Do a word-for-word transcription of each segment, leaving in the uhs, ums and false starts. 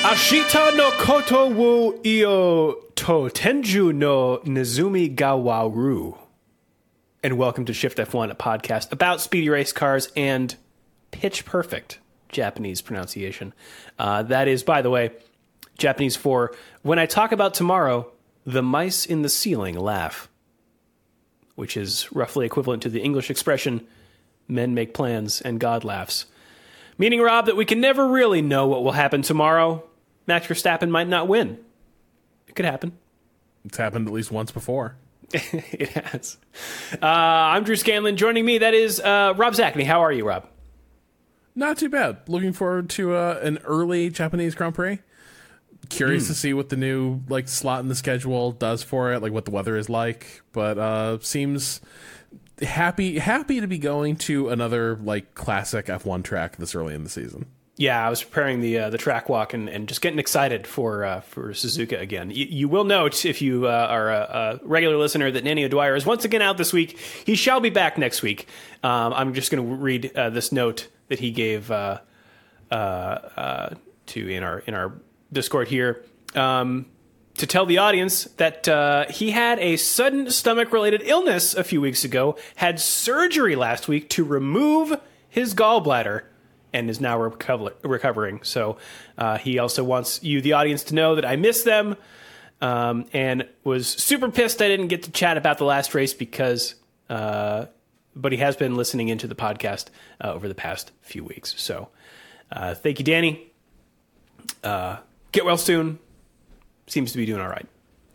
Ashita no koto wo io to tenju no Nezumi ga waru. And welcome to Shift F one, a podcast about speedy race cars and pitch perfect Japanese pronunciation. Uh, that is, by the way, Japanese for when I talk about tomorrow, the mice in the ceiling laugh, which is roughly equivalent to the English expression, men make plans and God laughs. Meaning, Rob, that we can never really know what will happen tomorrow. Max Verstappen might not win. It could happen. It's happened at least once before. It has. Uh, I'm Drew Scanlon. Joining me, that is uh, Rob Zachney. How are you, Rob? Not too bad. Looking forward to uh, an early Japanese Grand Prix. Curious mm. to see what the new like slot in the schedule does for it, like what the weather is like. But uh, seems happy happy to be going to another like classic F one track this early in the season. Yeah, I was preparing the uh, the track walk and, and just getting excited for uh, for Suzuka again. Y- you will note, if you uh, are a, a regular listener, that Nanny O'Dwyer is once again out this week. He shall be back next week. Um, I'm just going to read uh, this note that he gave uh, uh, uh, to in our in our Discord here um, to tell the audience that uh, he had a sudden stomach-related illness a few weeks ago, had surgery last week to remove his gallbladder, and is now recover- recovering. So uh, he also wants you, the audience, to know that I miss them um, and was super pissed I didn't get to chat about the last race because, uh, but he has been listening into the podcast uh, over the past few weeks. So uh, thank you, Danny. Uh, get well soon. Seems to be doing all right.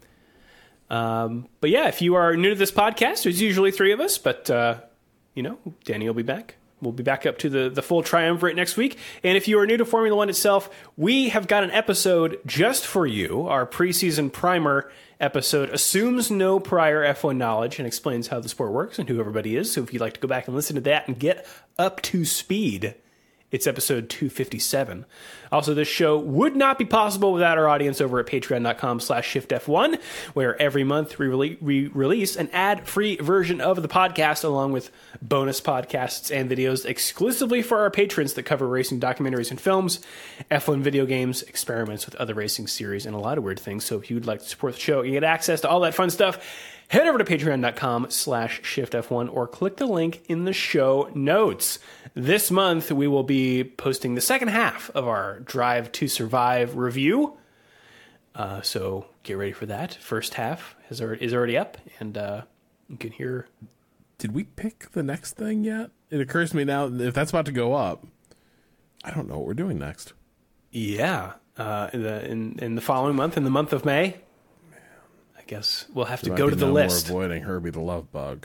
Um, but yeah, if you are new to this podcast, there's usually three of us, but uh, you know, Danny will be back. We'll be back up to the, the full triumvirate next week. And if you are new to Formula One itself, we have got an episode just for you. Our preseason primer episode assumes no prior F one knowledge and explains how the sport works and who everybody is. So if you'd like to go back and listen to that and get up to speed, it's episode two fifty-seven. Also, this show would not be possible without our audience over at patreon.com slash shiftf1, where every month we, re- we release an ad-free version of the podcast, along with bonus podcasts and videos exclusively for our patrons that cover racing documentaries and films, F one video games, experiments with other racing series, and a lot of weird things. So if you'd like to support the show and get access to all that fun stuff, head over to patreon.com slash shiftf1 or click the link in the show notes. This month, we will be posting the second half of our Drive to Survive review. Uh, so get ready for that. First half is already, is already up, and uh, you can hear... Did we pick the next thing yet? It occurs to me now, if that's about to go up, I don't know what we're doing next. Yeah. Uh, in, the, in, in the following month, in the month of May, Man. I guess we'll have to there go to the no list. More avoiding Herbie the Love Bug.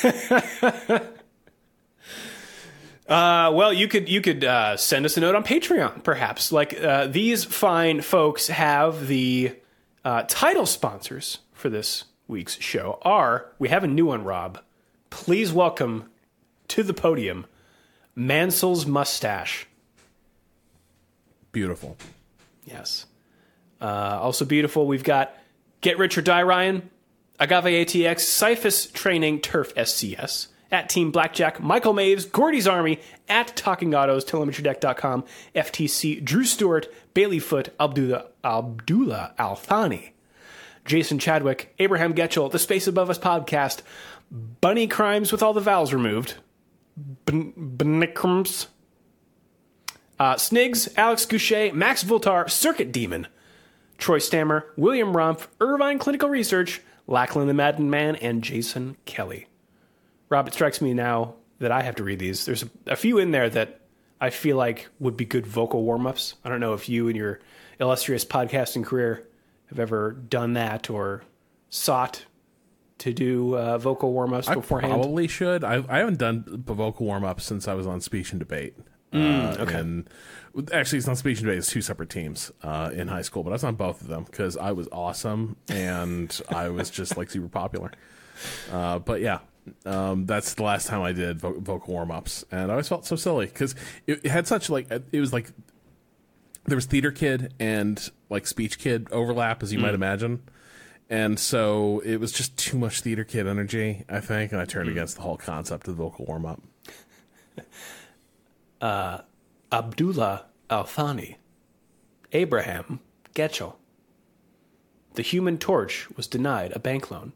Uh, well, you could you could uh, send us a note on Patreon, perhaps. Like uh, these fine folks have the uh, title sponsors for this week's show are, we have a new one, Rob. Please welcome to the podium, Mansell's Mustache. Beautiful. Yes. Uh, also beautiful, we've got Get Rich or Die Ryan, Agave A T X, Cyphus Training, Turf S C S, at Team Blackjack, Michael Maves, Gordy's Army, at Talking Autos, telemetry deck dot com, F T C, Drew Stewart, Bailey Foot, Abdullah, Abdullah Al-Thani, Jason Chadwick, Abraham Getchell, The Space Above Us podcast, Bunny Crimes with all the vowels removed, Bnikrms, uh, Snigs, Alex Goucher, Max Voltar, Circuit Demon, Troy Stammer, William Rumpf, Irvine Clinical Research, Lachlan the Madden Man, and Jason Kelly. Rob, it strikes me now that I have to read these. There's a, a few in there that I feel like would be good vocal warm-ups. I don't know if you in your illustrious podcasting career have ever done that or sought to do uh, vocal warm-ups I beforehand. Probably should. I, I haven't done vocal warm-ups since I was on Speech and Debate. Mm, uh, okay. And actually, it's not Speech and Debate. It's two separate teams uh, in high school, but I was on both of them because I was awesome and I was just like super popular. Uh, but yeah. Um, that's the last time I did vo- vocal warm-ups, and I always felt so silly because it, it had such like it was like there was theater kid and like speech kid overlap, as you mm. might imagine, and so it was just too much theater kid energy, I think, and I turned mm. against the whole concept of the vocal warm-up. uh, Abdullah Al-Thani, Abraham Getchell. The Human Torch was denied a bank loan.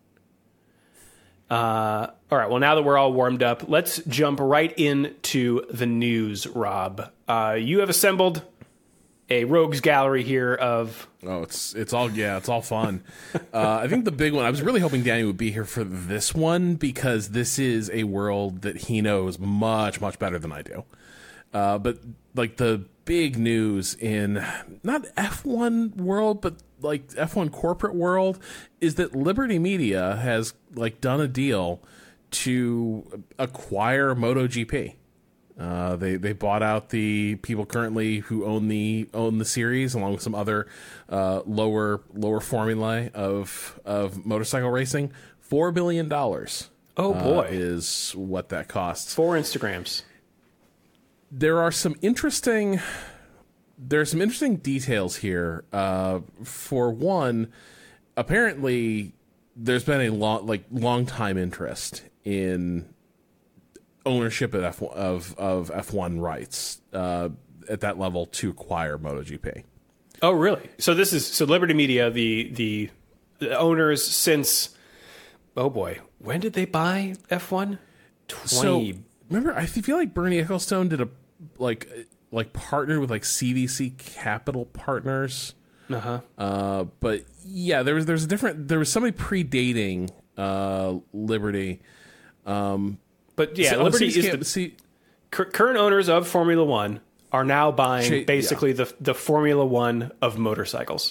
Uh, all right, well, now that we're all warmed up, let's jump right into the news, Rob. Uh, you have assembled a rogues gallery here of... Oh, it's it's all, yeah, it's all fun. uh, I think the big one, I was really hoping Danny would be here for this one because this is a world that he knows much, much better than I do. Uh, but, like, the big news in, not F one world, but like F one corporate world is that Liberty Media has like done a deal to acquire MotoGP. Uh, they they bought out the people currently who own the own the series, along with some other uh, lower lower formulae of of motorcycle racing. Four billion dollars. Oh boy, uh, is what that costs. Four Instagrams. There are some interesting. There are some interesting details here. Uh, for one, apparently, there's been a long, like, long time interest in ownership of F one, of, of F one rights uh, at that level to acquire MotoGP. Oh, really? So this is so Liberty Media, the the, the owners since. Oh boy, when did they buy F one? Twenty. So, remember, I feel like Bernie Ecclestone did a like. like partnered with like C V C Capital Partners. Uh-huh. Uh, but yeah, there was, there's a different, there was somebody predating, uh, Liberty. Um, but yeah, so, Liberty C- is the C- current owners of Formula One are now buying Ch- basically yeah. the, the Formula One of motorcycles.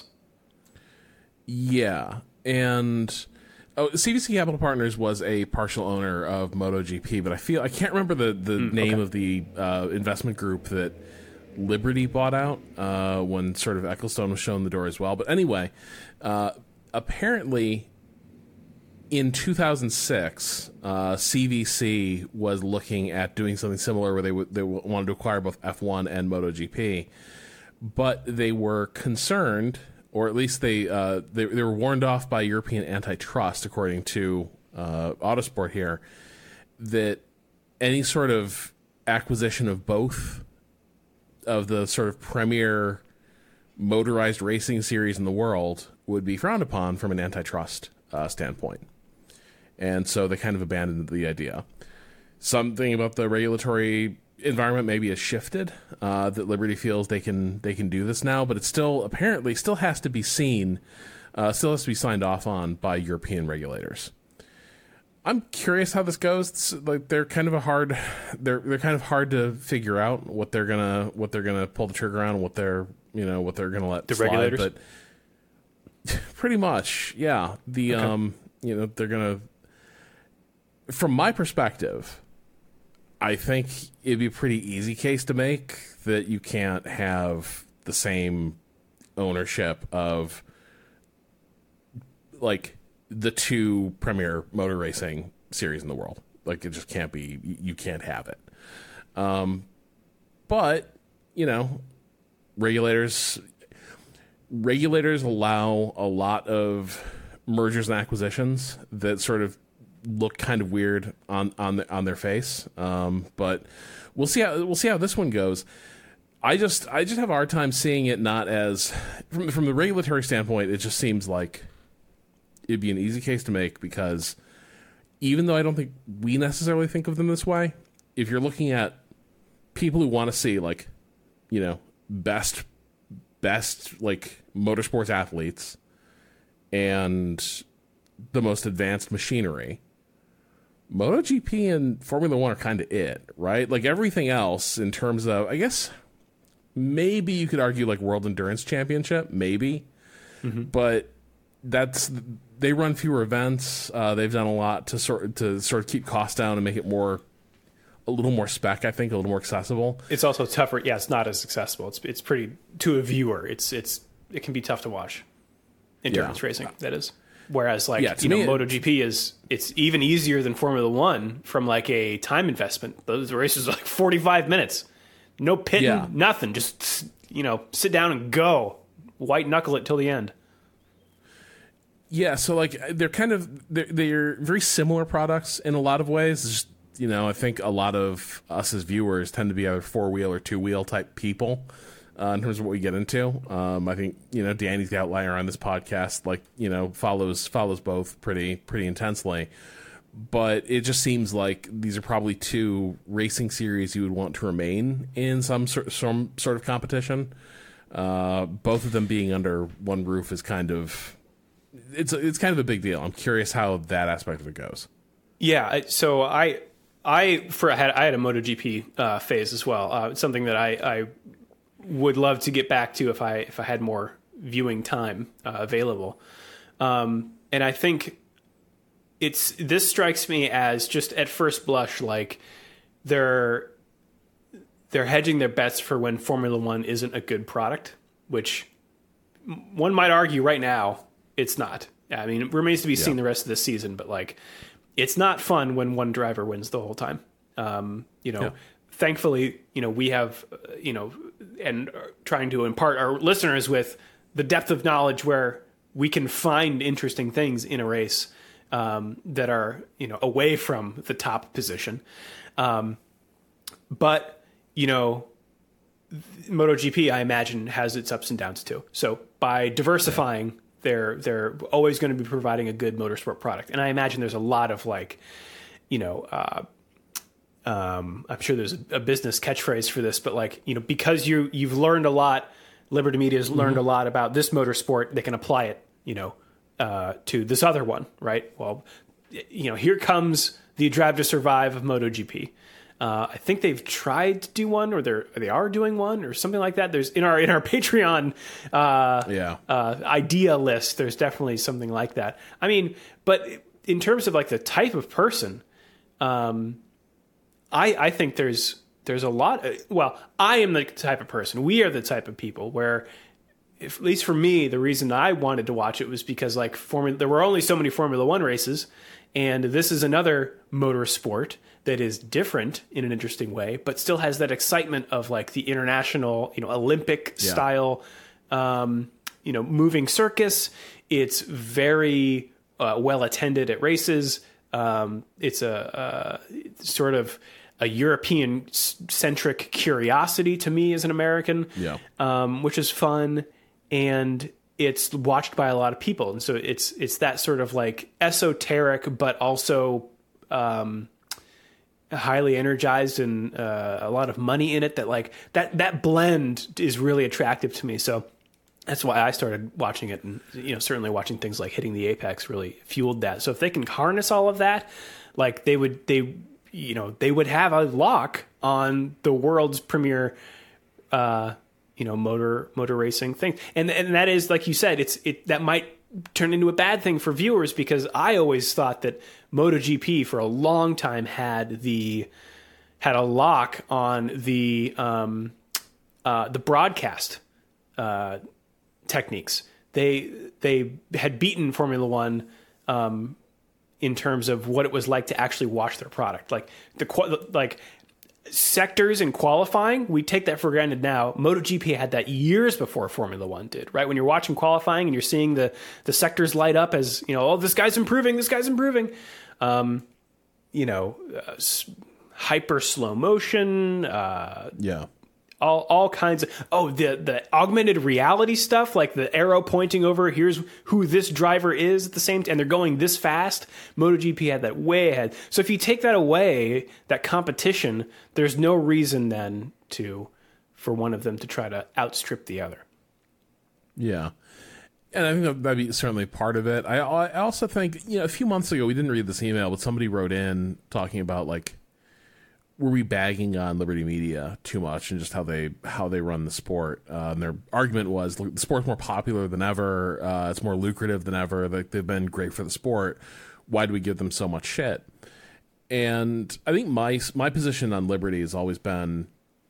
Yeah. And, oh, C V C Capital Partners was a partial owner of MotoGP, but I feel, I can't remember the, the mm, name okay. of the, uh, investment group that Liberty bought out uh, when sort of Ecclestone was shown the door as well. But anyway, uh, apparently in two thousand six, uh, C V C was looking at doing something similar where they w- they wanted to acquire both F one and MotoGP, but they were concerned, or at least they uh, they, they were warned off by European antitrust, according to uh, Autosport here, that any sort of acquisition of both of the sort of premier motorized racing series in the world would be frowned upon from an antitrust uh, standpoint. And so they kind of abandoned the idea. Something about the regulatory environment maybe has shifted, uh, that Liberty feels they can they can do this now, but it still apparently still has to be seen, uh, still has to be signed off on by European regulators. I'm curious how this goes. It's, like they're kind of a hard, they're they're kind of hard to figure out what they're gonna what they're gonna pull the trigger on, what they're you know what they're gonna let the slide, regulators. But pretty much, yeah. The okay. um you know they're gonna. From my perspective, I think it'd be a pretty easy case to make that you can't have the same ownership of like the two premier motor racing series in the world. Like it just can't be, you can't have it. Um, but, you know, regulators, regulators allow a lot of mergers and acquisitions that sort of look kind of weird on, on, the, on their face. Um, but we'll see how, we'll see how this one goes. I just, I just have a hard time seeing it not as, from, from the regulatory standpoint, it just seems like it'd be an easy case to make because even though I don't think we necessarily think of them this way, if you're looking at people who want to see like, you know, best, best like motorsports athletes and the most advanced machinery, MotoGP and Formula One are kind of it, right? Like everything else in terms of, I guess maybe you could argue like World Endurance Championship, maybe, mm-hmm. but that's, they run fewer events. Uh, they've done a lot to sort to sort of keep costs down and make it more, a little more spec. I think a little more accessible. It's also tougher. Yeah, it's not as accessible. It's it's pretty to a viewer. It's it's it can be tough to watch. Endurance yeah. racing, that is. Whereas like yeah, you know, it, MotoGP is it's even easier than Formula One from like a time investment. Those races are like forty-five minutes, no pitting, yeah. nothing. Just you know, sit down and go, white knuckle it till the end. Yeah, so like they're kind of they're, they're very similar products in a lot of ways. It's just, you know, I think a lot of us as viewers tend to be either four wheel or two wheel type people, uh, in terms of what we get into. Um, I think, you know, Danny's the outlier on this podcast, like, you know, follows follows both pretty pretty intensely. But it just seems like these are probably two racing series you would want to remain in some sort, some sort of competition. Uh, both of them being under one roof is kind of it's it's kind of a big deal. I'm curious how that aspect of it goes. Yeah, so I I for I had I had a MotoGP uh, phase as well. Uh, it's something that I, I would love to get back to if I if I had more viewing time uh, available. Um, and I think it's this strikes me as just at first blush like they're they're hedging their bets for when Formula One isn't a good product, which one might argue right now it's not. I mean, it remains to be seen yeah. the rest of the season, but like it's not fun when one driver wins the whole time. Um, you know, yeah. thankfully, you know, we have, uh, you know, and trying to impart our listeners with the depth of knowledge where we can find interesting things in a race um, that are, you know, away from the top position. Um, but, you know, MotoGP, I imagine, has its ups and downs too. So by diversifying, yeah. they're they're always going to be providing a good motorsport product. And I imagine there's a lot of like, you know, uh, um, I'm sure there's a, a business catchphrase for this, but like, you know, because you you've learned a lot, Liberty Media has learned mm-hmm. a lot about this motorsport, they can apply it, you know, uh, to this other one, right? Well, you know, here comes the Drive to Survive of MotoGP. Uh, I think they've tried to do one, or they're they are doing one, or something like that. There's in our in our Patreon uh, yeah. uh, idea list. There's definitely something like that. I mean, but in terms of like the type of person, um, I I think there's there's a lot. Of, well, I am the type of person. We are the type of people where, if, at least for me, the reason I wanted to watch it was because like Formula, there were only so many Formula One races, and this is another motorsport that is different in an interesting way, but still has that excitement of like the international, you know, Olympic yeah. style, um, you know, moving circus. It's very uh, well attended at races. Um, it's a, a sort of a European centric curiosity to me as an American, yeah. um, which is fun. And it's watched by a lot of people. And so it's, it's that sort of like esoteric, but also, um, highly energized and uh, a lot of money in it, that like that that blend is really attractive to me. So that's why I started watching it, and you know, certainly watching things like Hitting the Apex really fueled that. So if they can harness all of that, like they would they you know they would have a lock on the world's premier uh you know motor motor racing thing. And and that is, like you said, it's it that might turn into a bad thing for viewers, because I always thought that MotoGP for a long time had the had a lock on the um, uh, the broadcast uh, techniques. They they had beaten Formula One um, in terms of what it was like to actually watch their product. Like the like sectors in qualifying, we take that for granted now. MotoGP had that years before Formula One did, right? When you're watching qualifying and you're seeing the the sectors light up as, you know, oh, this guy's improving, this guy's improving. Um, you know, uh, hyper slow motion. Uh, yeah. All all kinds of, oh, the, the augmented reality stuff, like the arrow pointing over, here's who this driver is at the same time, and they're going this fast. MotoGP had that way ahead. So if you take that away, that competition, there's no reason then to, for one of them to try to outstrip the other. Yeah. And I think that'd be certainly part of it. I, I also think, you know, a few months ago, we didn't read this email, but somebody wrote in talking about like, were we bagging on Liberty Media too much and just how they how they run the sport? Uh, and their argument was, look, the sport's more popular than ever. Uh, it's more lucrative than ever. Like, they've been great for the sport. Why do we give them so much shit? And I think my my position on Liberty has always been,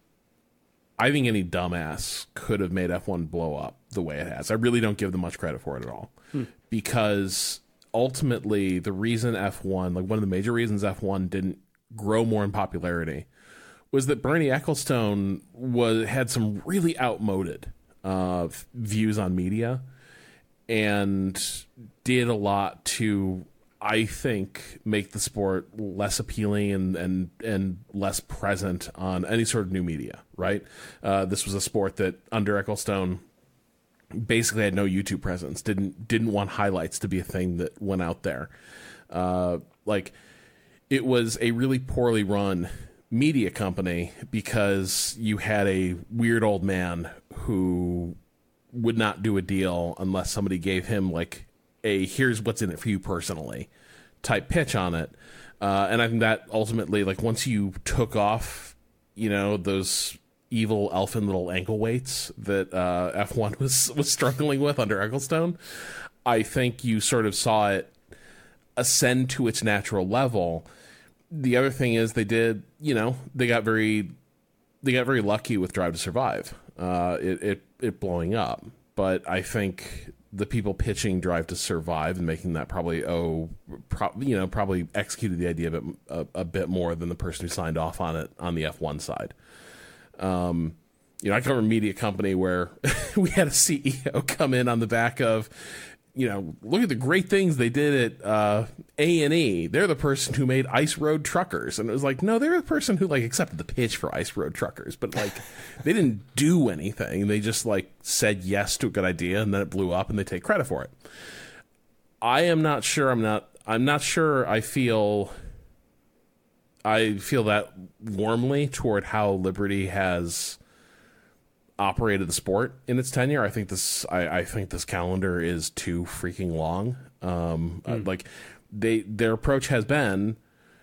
I think any dumbass could have made F one blow up the way it has. I really don't give them much credit for it at all. Hmm. Because ultimately, the reason F one, like one of the major reasons F one didn't grow more in popularity, was that Bernie Ecclestone was had some really outmoded uh, views on media, and did a lot to, I think, make the sport less appealing and, and, and less present on any sort of new media, right? Uh, this was a sport that under Ecclestone basically had no YouTube presence, didn't didn't want highlights to be a thing that went out there. Uh, like, it was a really poorly run media company because you had a weird old man who would not do a deal unless somebody gave him, like, a here's what's in it for you personally type pitch on it. Uh, and I think that ultimately, like, once you took off, you know, those evil elfin little ankle weights that uh, F one was was struggling with under Ecclestone, I think you sort of saw it ascend to its natural level. The other thing is they did, you know, they got very they got very lucky with Drive to Survive, uh, it, it it blowing up. But I think the people pitching Drive to Survive and making that probably oh, pro- you know, probably executed the idea a bit, a, a bit more than the person who signed off on it on the F one side. Um, you know, I come from a media company where we had a C E O come in on the back of, you know, look at the great things they did at uh, A and E. They're the person who made Ice Road Truckers. And it was like, no, they're the person who, like, accepted the pitch for Ice Road Truckers. But, like, they didn't do anything. They just, like, said yes to a good idea, and then it blew up, and they take credit for it. I am not sure. I'm not, I'm not sure I feel... I feel that warmly toward how Liberty has operated the sport in its tenure. I think this, I, I think this calendar is too freaking long. Um, mm. uh, like they, their approach has been,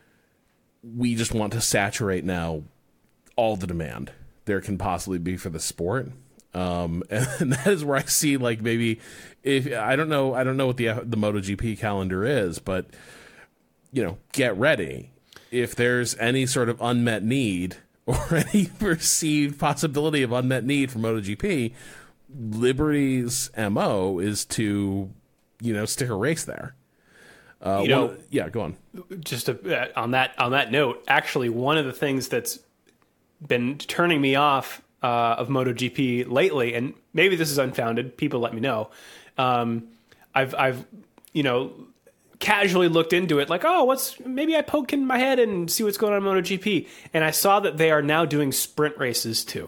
we just want to saturate now all the demand there can possibly be for the sport. Um, and, and that is where I see, like, maybe if I don't know, I don't know what the the MotoGP calendar is, but you know, get ready. If there's any sort of unmet need or any perceived possibility of unmet need for MotoGP, Liberty's M O is to, you know, stick a race there. Uh, you know, one, yeah, go on. Just to, uh, on that on that note, actually, one of the things that's been turning me off uh, of MotoGP lately, and maybe this is unfounded, people let me know. Um, I've I've you know. casually looked into it, like, oh, what's maybe I poke in my head and see what's going on in MotoGP, and I saw that they are now doing sprint races too.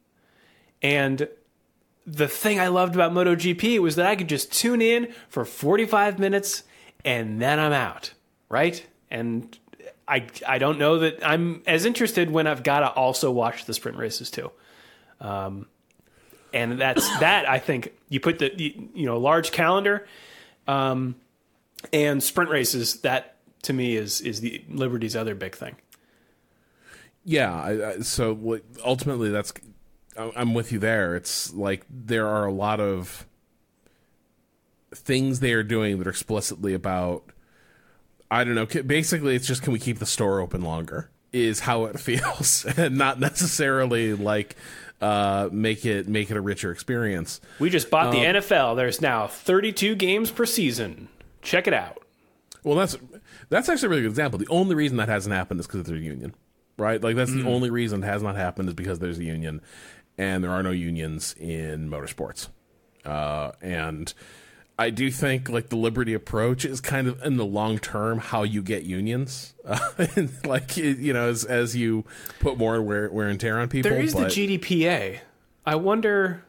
And the thing I loved about MotoGP was that I could just tune in for forty-five minutes and then I'm out, right? And I I don't know that I'm as interested when I've got to also watch the sprint races too. Um, and that's that. I think you put the you know large calendar. Um, And sprint races, that to me is is the Liberty's other big thing. Yeah, I, I, so ultimately, that's I'm with you there. It's like there are a lot of things they are doing that are explicitly about, I don't know. Basically, it's just, can we keep the store open longer? Is how it feels, and not necessarily like uh, make it make it a richer experience. We just bought um, the N F L. There's now thirty-two games per season. Check it out. Well, that's that's actually a really good example. The only reason that hasn't happened is because there's a union, right? Like, that's mm. the only reason it has not happened is because there's a union, and there are no unions in motorsports. Uh, and I do think, like, the Liberty approach is kind of, in the long term, how you get unions. Uh, and, like, you know, as as you put more wear, wear and tear on people. There is but... the G D P A. I wonder...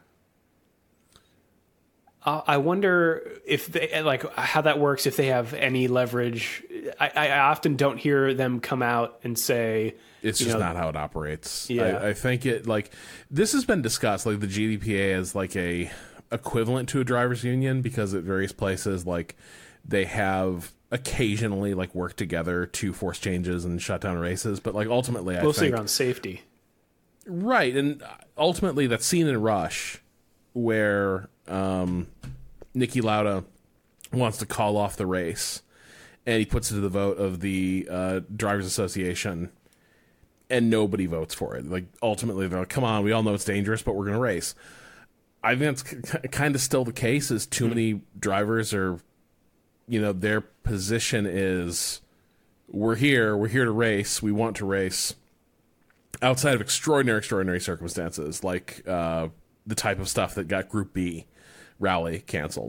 Uh, I wonder if they, like, how that works, if they have any leverage. I, I often don't hear them come out and say... It's just know, not how it operates. Yeah. I, I think it, like, this has been discussed, like, the G D P A is, like, a equivalent to a driver's union, because at various places, like, they have occasionally, like, worked together to force changes and shut down races. But, like, ultimately, I mostly think... around safety. Right, and ultimately, that scene in Rush where... Um, Niki Lauda wants to call off the race, and he puts it to the vote of the uh, Drivers Association, and nobody votes for it. Like, ultimately, they're like, come on, we all know it's dangerous, but we're going to race. I think that's c- kind of still the case, is too many drivers are, you know, their position is, we're here, we're here to race, we want to race, outside of extraordinary, extraordinary circumstances, like uh, the type of stuff that got Group B rally canceled.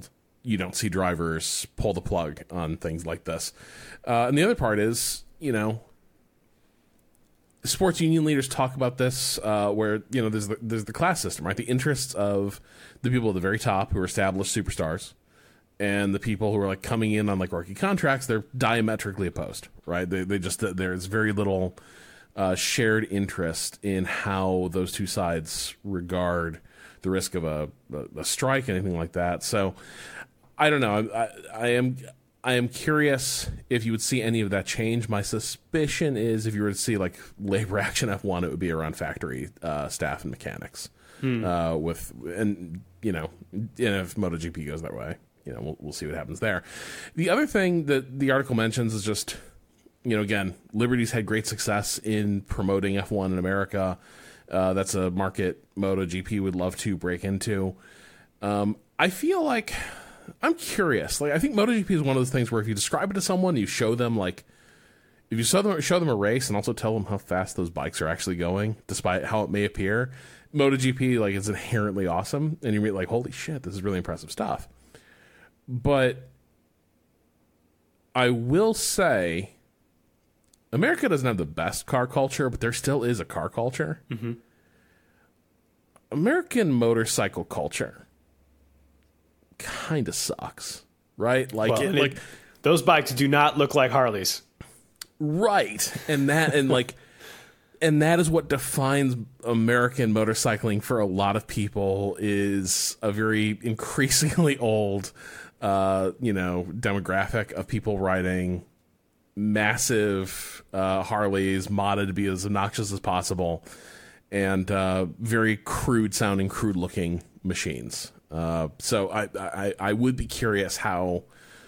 you don't see drivers pull the plug on things like this. Uh, and the other part is, you know, sports union leaders talk about this, uh, where, you know, there's the, there's the class system, right? The interests of the people at the very top who are established superstars and the people who are like coming in on like rookie contracts, they're diametrically opposed, right? They, they just, there's very little uh, shared interest in how those two sides regard the risk of a, a, a strike, anything like that. So I don't know. I, I, I am, I am curious if you would see any of that change. My suspicion is if you were to see like labor action F one, it would be around factory uh, staff and mechanics. Hmm. Uh, with and you know, and if MotoGP goes that way, you know, we'll, we'll see what happens there. The other thing that the article mentions is just, you know, again, Liberty's had great success in promoting F one in America. Uh, that's a market MotoGP would love to break into. Um, I feel like I'm curious. Like, I think MotoGP is one of those things where if you describe it to someone, you show them like, if you show them show them a race and also tell them how fast those bikes are actually going, despite how it may appear, MotoGP like is inherently awesome, and you're like, holy shit, this is really impressive stuff. But I will say, America doesn't have the best car culture, but there still is a car culture. Mm-hmm. American motorcycle culture kind of sucks, right? Like, well, it, it, like those bikes do not look like Harleys, right? And that, and like, and that is what defines American motorcycling for a lot of people is a very increasingly old, uh, you know, demographic of people riding massive uh, Harleys modded to be as obnoxious as possible, and uh, very crude sounding, crude looking machines. Uh, so I, I I would be curious how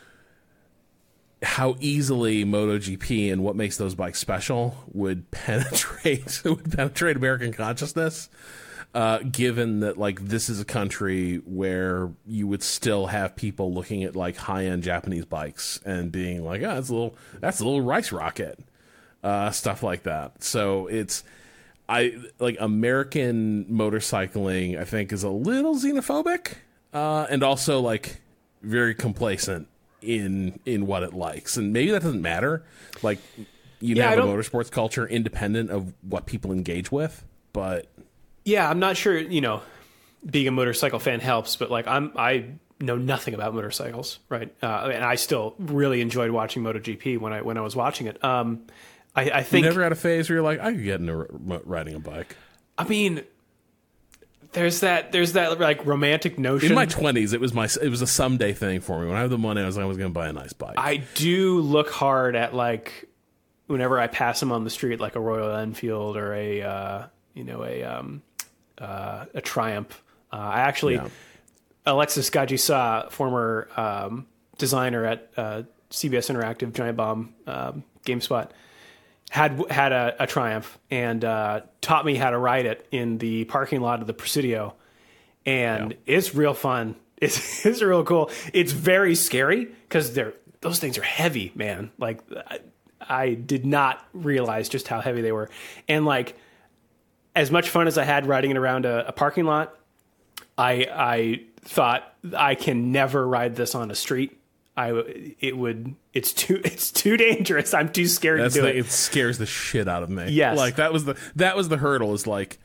how easily MotoGP and what makes those bikes special would penetrate would penetrate American consciousness. Uh, given that, like, this is a country where you would still have people looking at like high-end Japanese bikes and being like, "Oh, that's a little, that's a little rice rocket," uh, stuff like that. So it's, I like American motorcycling. I think is a little xenophobic, uh, and also like very complacent in in what it likes. And maybe that doesn't matter. Like, you Yeah, have I a don't- motorsports culture independent of what people engage with, but. Yeah, I'm not sure, you know, being a motorcycle fan helps, but like I'm I know nothing about motorcycles, right? Uh, and I still really enjoyed watching MotoGP when I when I was watching it. Um, I, I You think never had a phase where you're like, I could get into r- riding a bike. I mean, there's that there's that like romantic notion. In my twenties, it was my it was a someday thing for me. When I had the money, I was like, I was going to buy a nice bike. I do look hard at like whenever I pass them on the street, like a Royal Enfield or a uh, you know a um, uh, a Triumph. Uh, I actually. Yeah. Alexis Gajisa, former um, designer at uh, C B S Interactive, Giant Bomb, um, GameSpot, had had a, a Triumph and uh, taught me how to ride it in the parking lot of the Presidio, and Yeah. it's real fun. It's it's real cool. It's very scary because they're those things are heavy, man. Like I, I did not realize just how heavy they were, and like as much fun as I had riding it around a, a parking lot, I I thought I can never ride this on a street. I it would it's too it's too dangerous. I'm too scared That's to do the, it. it scares the shit out of me. Yes. like that was the that was the hurdle. Is like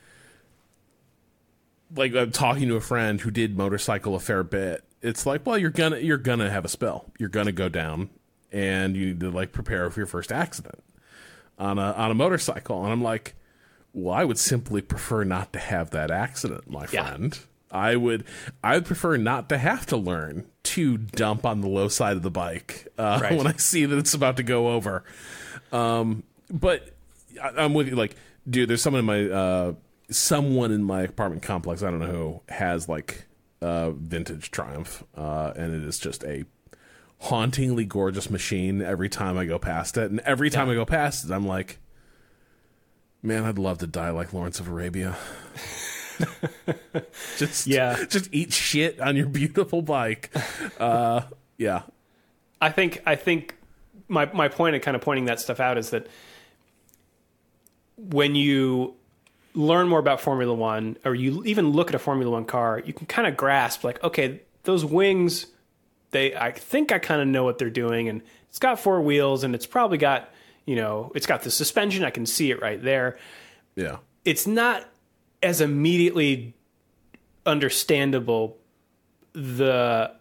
like I'm talking to a friend who did motorcycle a fair bit. It's like, well, you're gonna you're gonna have a spill. You're gonna go down, and you need to like prepare for your first accident on a on a motorcycle. And I'm like, well, I would simply prefer not to have that accident, my Yeah. friend. I would I would prefer not to have to learn to dump on the low side of the bike uh, Right. when I see that it's about to go over. Um, but I, I'm with you. Like, dude, there's someone in my uh, someone in my apartment complex. I don't know who has like a vintage Triumph, uh, and it is just a hauntingly gorgeous machine. Every time I go past it, and every time Yeah. I go past it, I'm like, man, I'd love to die like Lawrence of Arabia. just Yeah. just eat shit on your beautiful bike. Uh, yeah, I think I think my my point of kind of pointing that stuff out is that when you learn more about Formula One, or you even look at a Formula One car, you can kind of grasp like, okay, those wings they I think I kind of know what they're doing, and it's got four wheels, and it's probably got, you know, it's got the suspension. I can see it right there. Yeah. It's not as immediately understandable the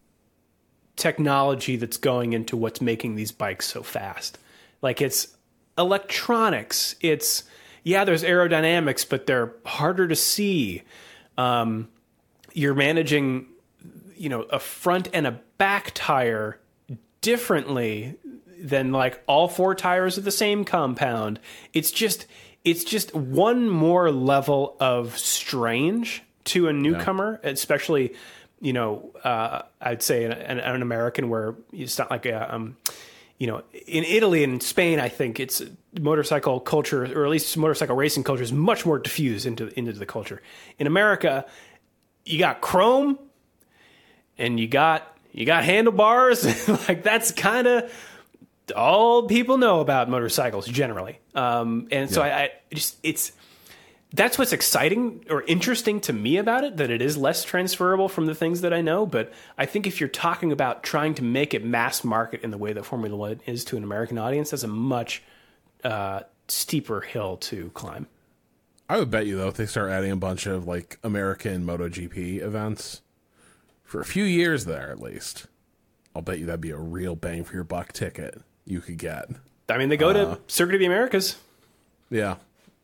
technology that's going into what's making these bikes so fast. Like, it's electronics. It's, yeah, there's aerodynamics, but they're harder to see. Um, you're managing, you know, a front and a back tire differently than like all four tires of the same compound. It's just, it's just one more level of strange to a newcomer, yeah. especially, you know, uh, I'd say an, an, an American where it's not like a, um, you know, in Italy and Spain, I think it's motorcycle culture, or at least motorcycle racing culture, is much more diffused into into the culture. In America, you got chrome, and you got you got handlebars. Like, that's kind of all people know about motorcycles generally. Um, and so yeah. I, I just it's. That's what's exciting or interesting to me about it, that it is less transferable from the things that I know. But I think if you're talking about trying to make it mass market in the way that Formula One is to an American audience, that's a much uh, steeper hill to climb. I would bet you, though, if they start adding a bunch of like American MotoGP events for a few years there, at least, I'll bet you that'd be a real bang for your buck ticket you could get. I mean, they go uh, to Circuit of the Americas. Yeah.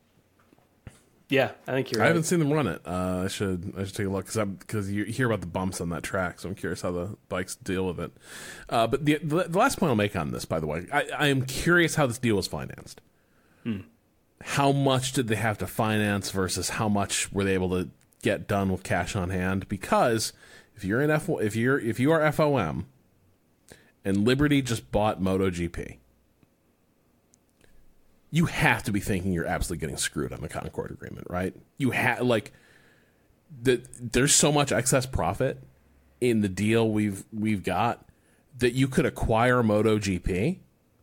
Yeah, I think you're right. I haven't seen them run it. Uh, I should I should take a look because because you hear about the bumps on that track, so I'm curious how the bikes deal with it. Uh, but the, the the last point I'll make on this, by the way, I, I am curious how this deal was financed. Hmm. How much did they have to finance versus how much were they able to get done with cash on hand? Because if you're in F if you're if you are F O M and Liberty just bought MotoGP, you have to be thinking you're absolutely getting screwed on the Concord agreement, right? You have like the there's so much excess profit in the deal we've we've got that you could acquire MotoGP.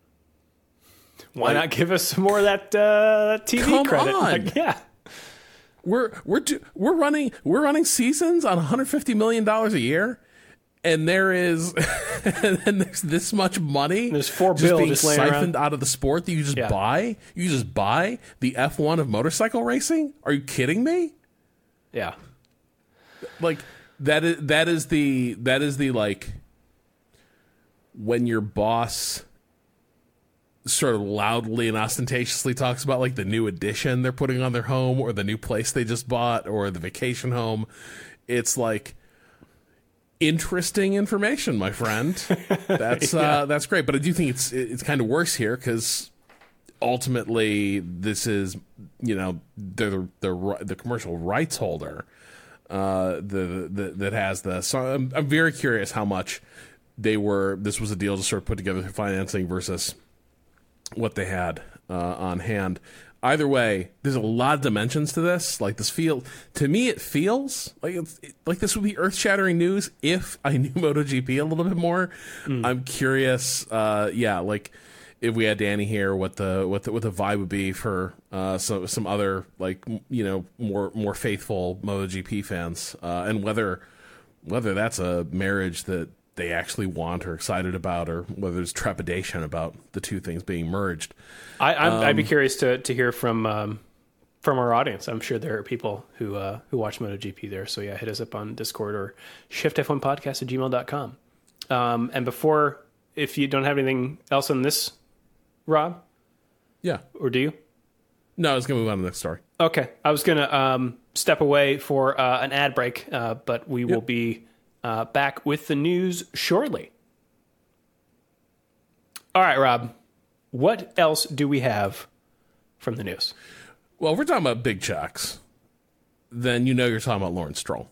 Why like, not give us some more of that uh, T V come credit? On. Like, yeah, we're we're do, we're running we're running seasons on one hundred fifty million dollars a year. And there is, and there's this much money. There's four just bill being just laying siphoned around. out of the sport that you just Yeah. buy. You just buy the F one of motorcycle racing. Are you kidding me? yeah. Like that is that is the that is the like when your boss sort of loudly and ostentatiously talks about like the new addition they're putting on their home or the new place they just bought or the vacation home. It's like interesting information, my friend. That's yeah. uh, that's great, but I do think it's it's kind of worse here because ultimately this is, you know, the the the commercial rights holder uh, the, the that has the. So I'm I'm very curious how much they were. This was a deal to sort of put together for financing versus what they had uh, on hand. Either way, there's a lot of dimensions to this. Like this feel to me, it feels like it's like this would be earth-shattering news if I knew MotoGP a little bit more. Mm. I'm curious. Uh, yeah, like if we had Danny here, what the what the what the vibe would be for uh, some some other like you know more more faithful MotoGP fans, uh, and whether whether that's a marriage that they actually want or excited about, or whether there's trepidation about the two things being merged. I, I'm, um, I'd be curious to, to hear from um, from our audience. I'm sure there are people who uh, who watch MotoGP there. So yeah, hit us up on Discord or shift f one podcast at gmail dot com. Um, and before, if you don't have anything else on this, Rob? Yeah. Or do you? No, I was going to move on to the next story. Okay. I was going to um, step away for uh, an ad break, uh, but we yep. will be uh, back with the news shortly. All right, Rob. What else do we have from the news? Well, if we're talking about big checks, then you know you're talking about Lawrence Stroll.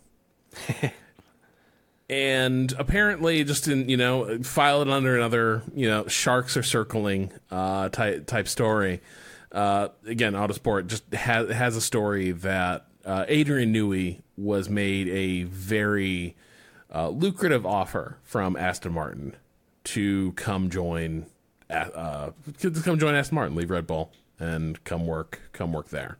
And apparently, just in, you know, file it under another, you know, sharks are circling uh, type, type story. Uh, again, Autosport just has, has a story that uh, Adrian Newey was made a very uh, lucrative offer from Aston Martin to come join uh, to come join Aston Martin, leave Red Bull, and come work come work there.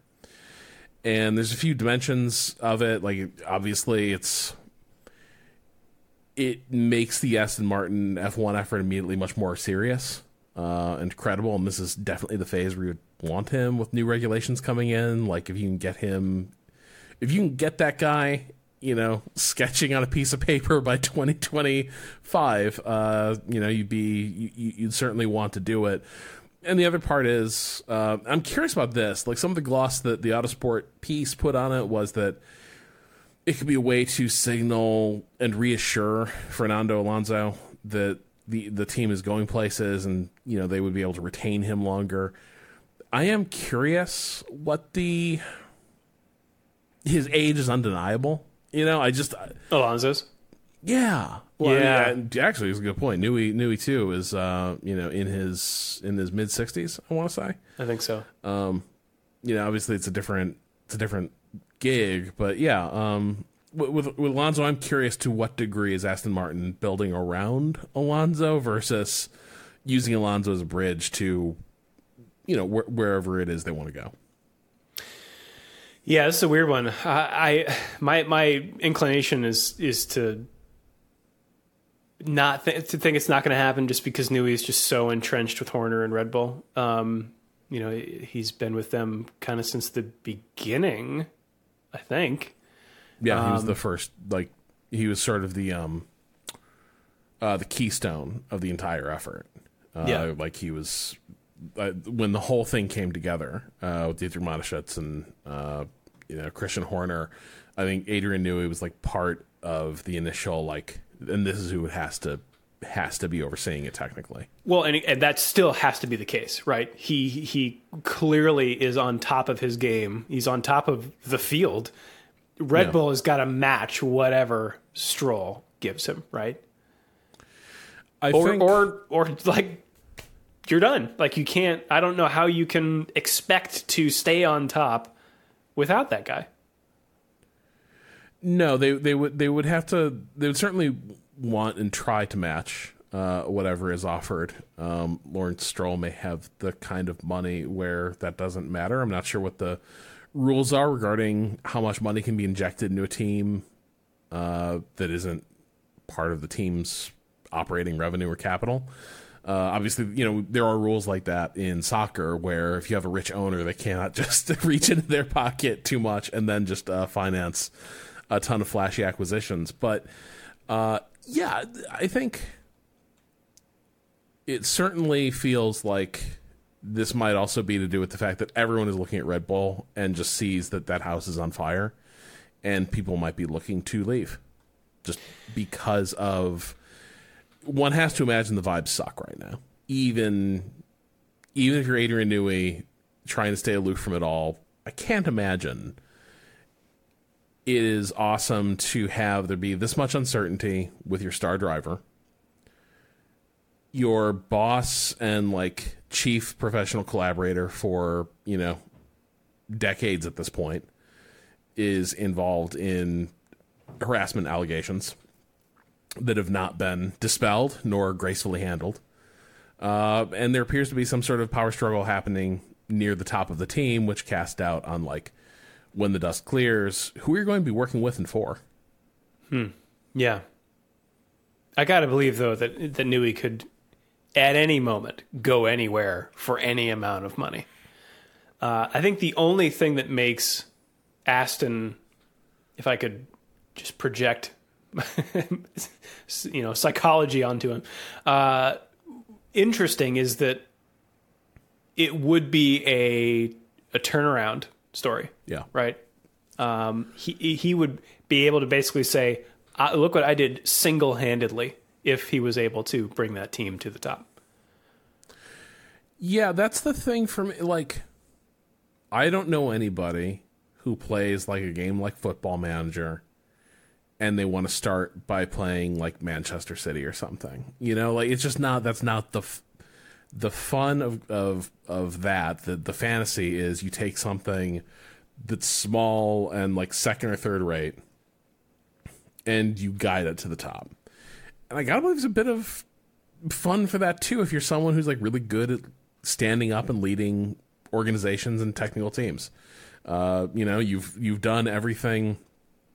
And there's a few dimensions of it. Like, obviously, it's it makes the Aston Martin F one effort immediately much more serious uh, and credible. And this is definitely the phase where you would want him with new regulations coming in. Like if you can get him, if you can get that guy, you know, sketching on a piece of paper by twenty twenty-five, uh, you know, you'd be, you, you'd certainly want to do it. And the other part is, uh, I'm curious about this. Like some of the gloss that the Autosport piece put on it was that it could be a way to signal and reassure Fernando Alonso that the the team is going places, and you know they would be able to retain him longer. I am curious what the his age is undeniable. You know, I just Alonso's. Yeah, well, yeah. I mean, actually, it's a good point. Newey Newey too is uh, you know in his in his mid sixties. I want to say. I think so. Um, you know, obviously it's a different it's a different gig, but yeah. Um, with, with Alonso, I'm curious to what degree is Aston Martin building around Alonso versus using Alonso as a bridge to, you know, wh- wherever it is they want to go. Yeah, this is a weird one. I, I my my inclination is is to not th- to think it's not going to happen just because Newey is just so entrenched with Horner and Red Bull. Um, you know, he's been with them kind of since the beginning, I think. Yeah, he was Um, the first. Like he was sort of the um, uh, the keystone of the entire effort. Uh, Yeah. like he was. Uh, when the whole thing came together uh, with Dietrich Mateschitz and uh, you know Christian Horner, I think Adrian Newey was like part of the initial like, and this is who has to has to be overseeing it technically. Well, and, and that still has to be the case, right? He he clearly is on top of his game. He's on top of the field. Red Yeah. Bull has got to match whatever Stroll gives him, right? I Or think, or or like you're done. Like you can't. I don't know how you can expect to stay on top without that guy. no, they they would they would have to. They would certainly want and try to match uh, whatever is offered. Um, Lawrence Stroll may have the kind of money where that doesn't matter. I'm not sure what the rules are regarding how much money can be injected into a team uh, that isn't part of the team's operating revenue or capital. Uh, obviously, you know, there are rules like that in soccer where if you have a rich owner, they cannot just reach into their pocket too much and then just uh, finance a ton of flashy acquisitions. But uh, yeah, I think it certainly feels like this might also be to do with the fact that everyone is looking at Red Bull and just sees that that house is on fire and people might be looking to leave just because of... One has to imagine the vibes suck right now. Even even if you're Adrian Newey trying to stay aloof from it all, I can't imagine it is awesome to have there be this much uncertainty with your star driver. Your boss and like chief professional collaborator for, you know, decades at this point is involved in harassment allegations that have not been dispelled nor gracefully handled. Uh, and there appears to be some sort of power struggle happening near the top of the team, which cast doubt on, like, when the dust clears, who you're going to be working with and for. Hmm. Yeah. I got to believe, though, that, that Newey could, at any moment, go anywhere for any amount of money. Uh, I think the only thing that makes Aston, if I could just project you know, psychology onto him. Uh, interesting is that it would be a a turnaround story. Yeah. Right. Um, he he would be able to basically say, uh, "Look what I did single handedly." If he was able to bring that team to the top. Yeah, that's the thing for me. Like, I don't know anybody who plays like a game like Football Manager and they want to start by playing like Manchester City or something. You know, like it's just not, that's not the f- the fun of of of that. The the fantasy is you take something that's small and like second or third rate and you guide it to the top. And I gotta believe there's a bit of fun for that too if you're someone who's like really good at standing up and leading organizations and technical teams. Uh, you know, you've you've done everything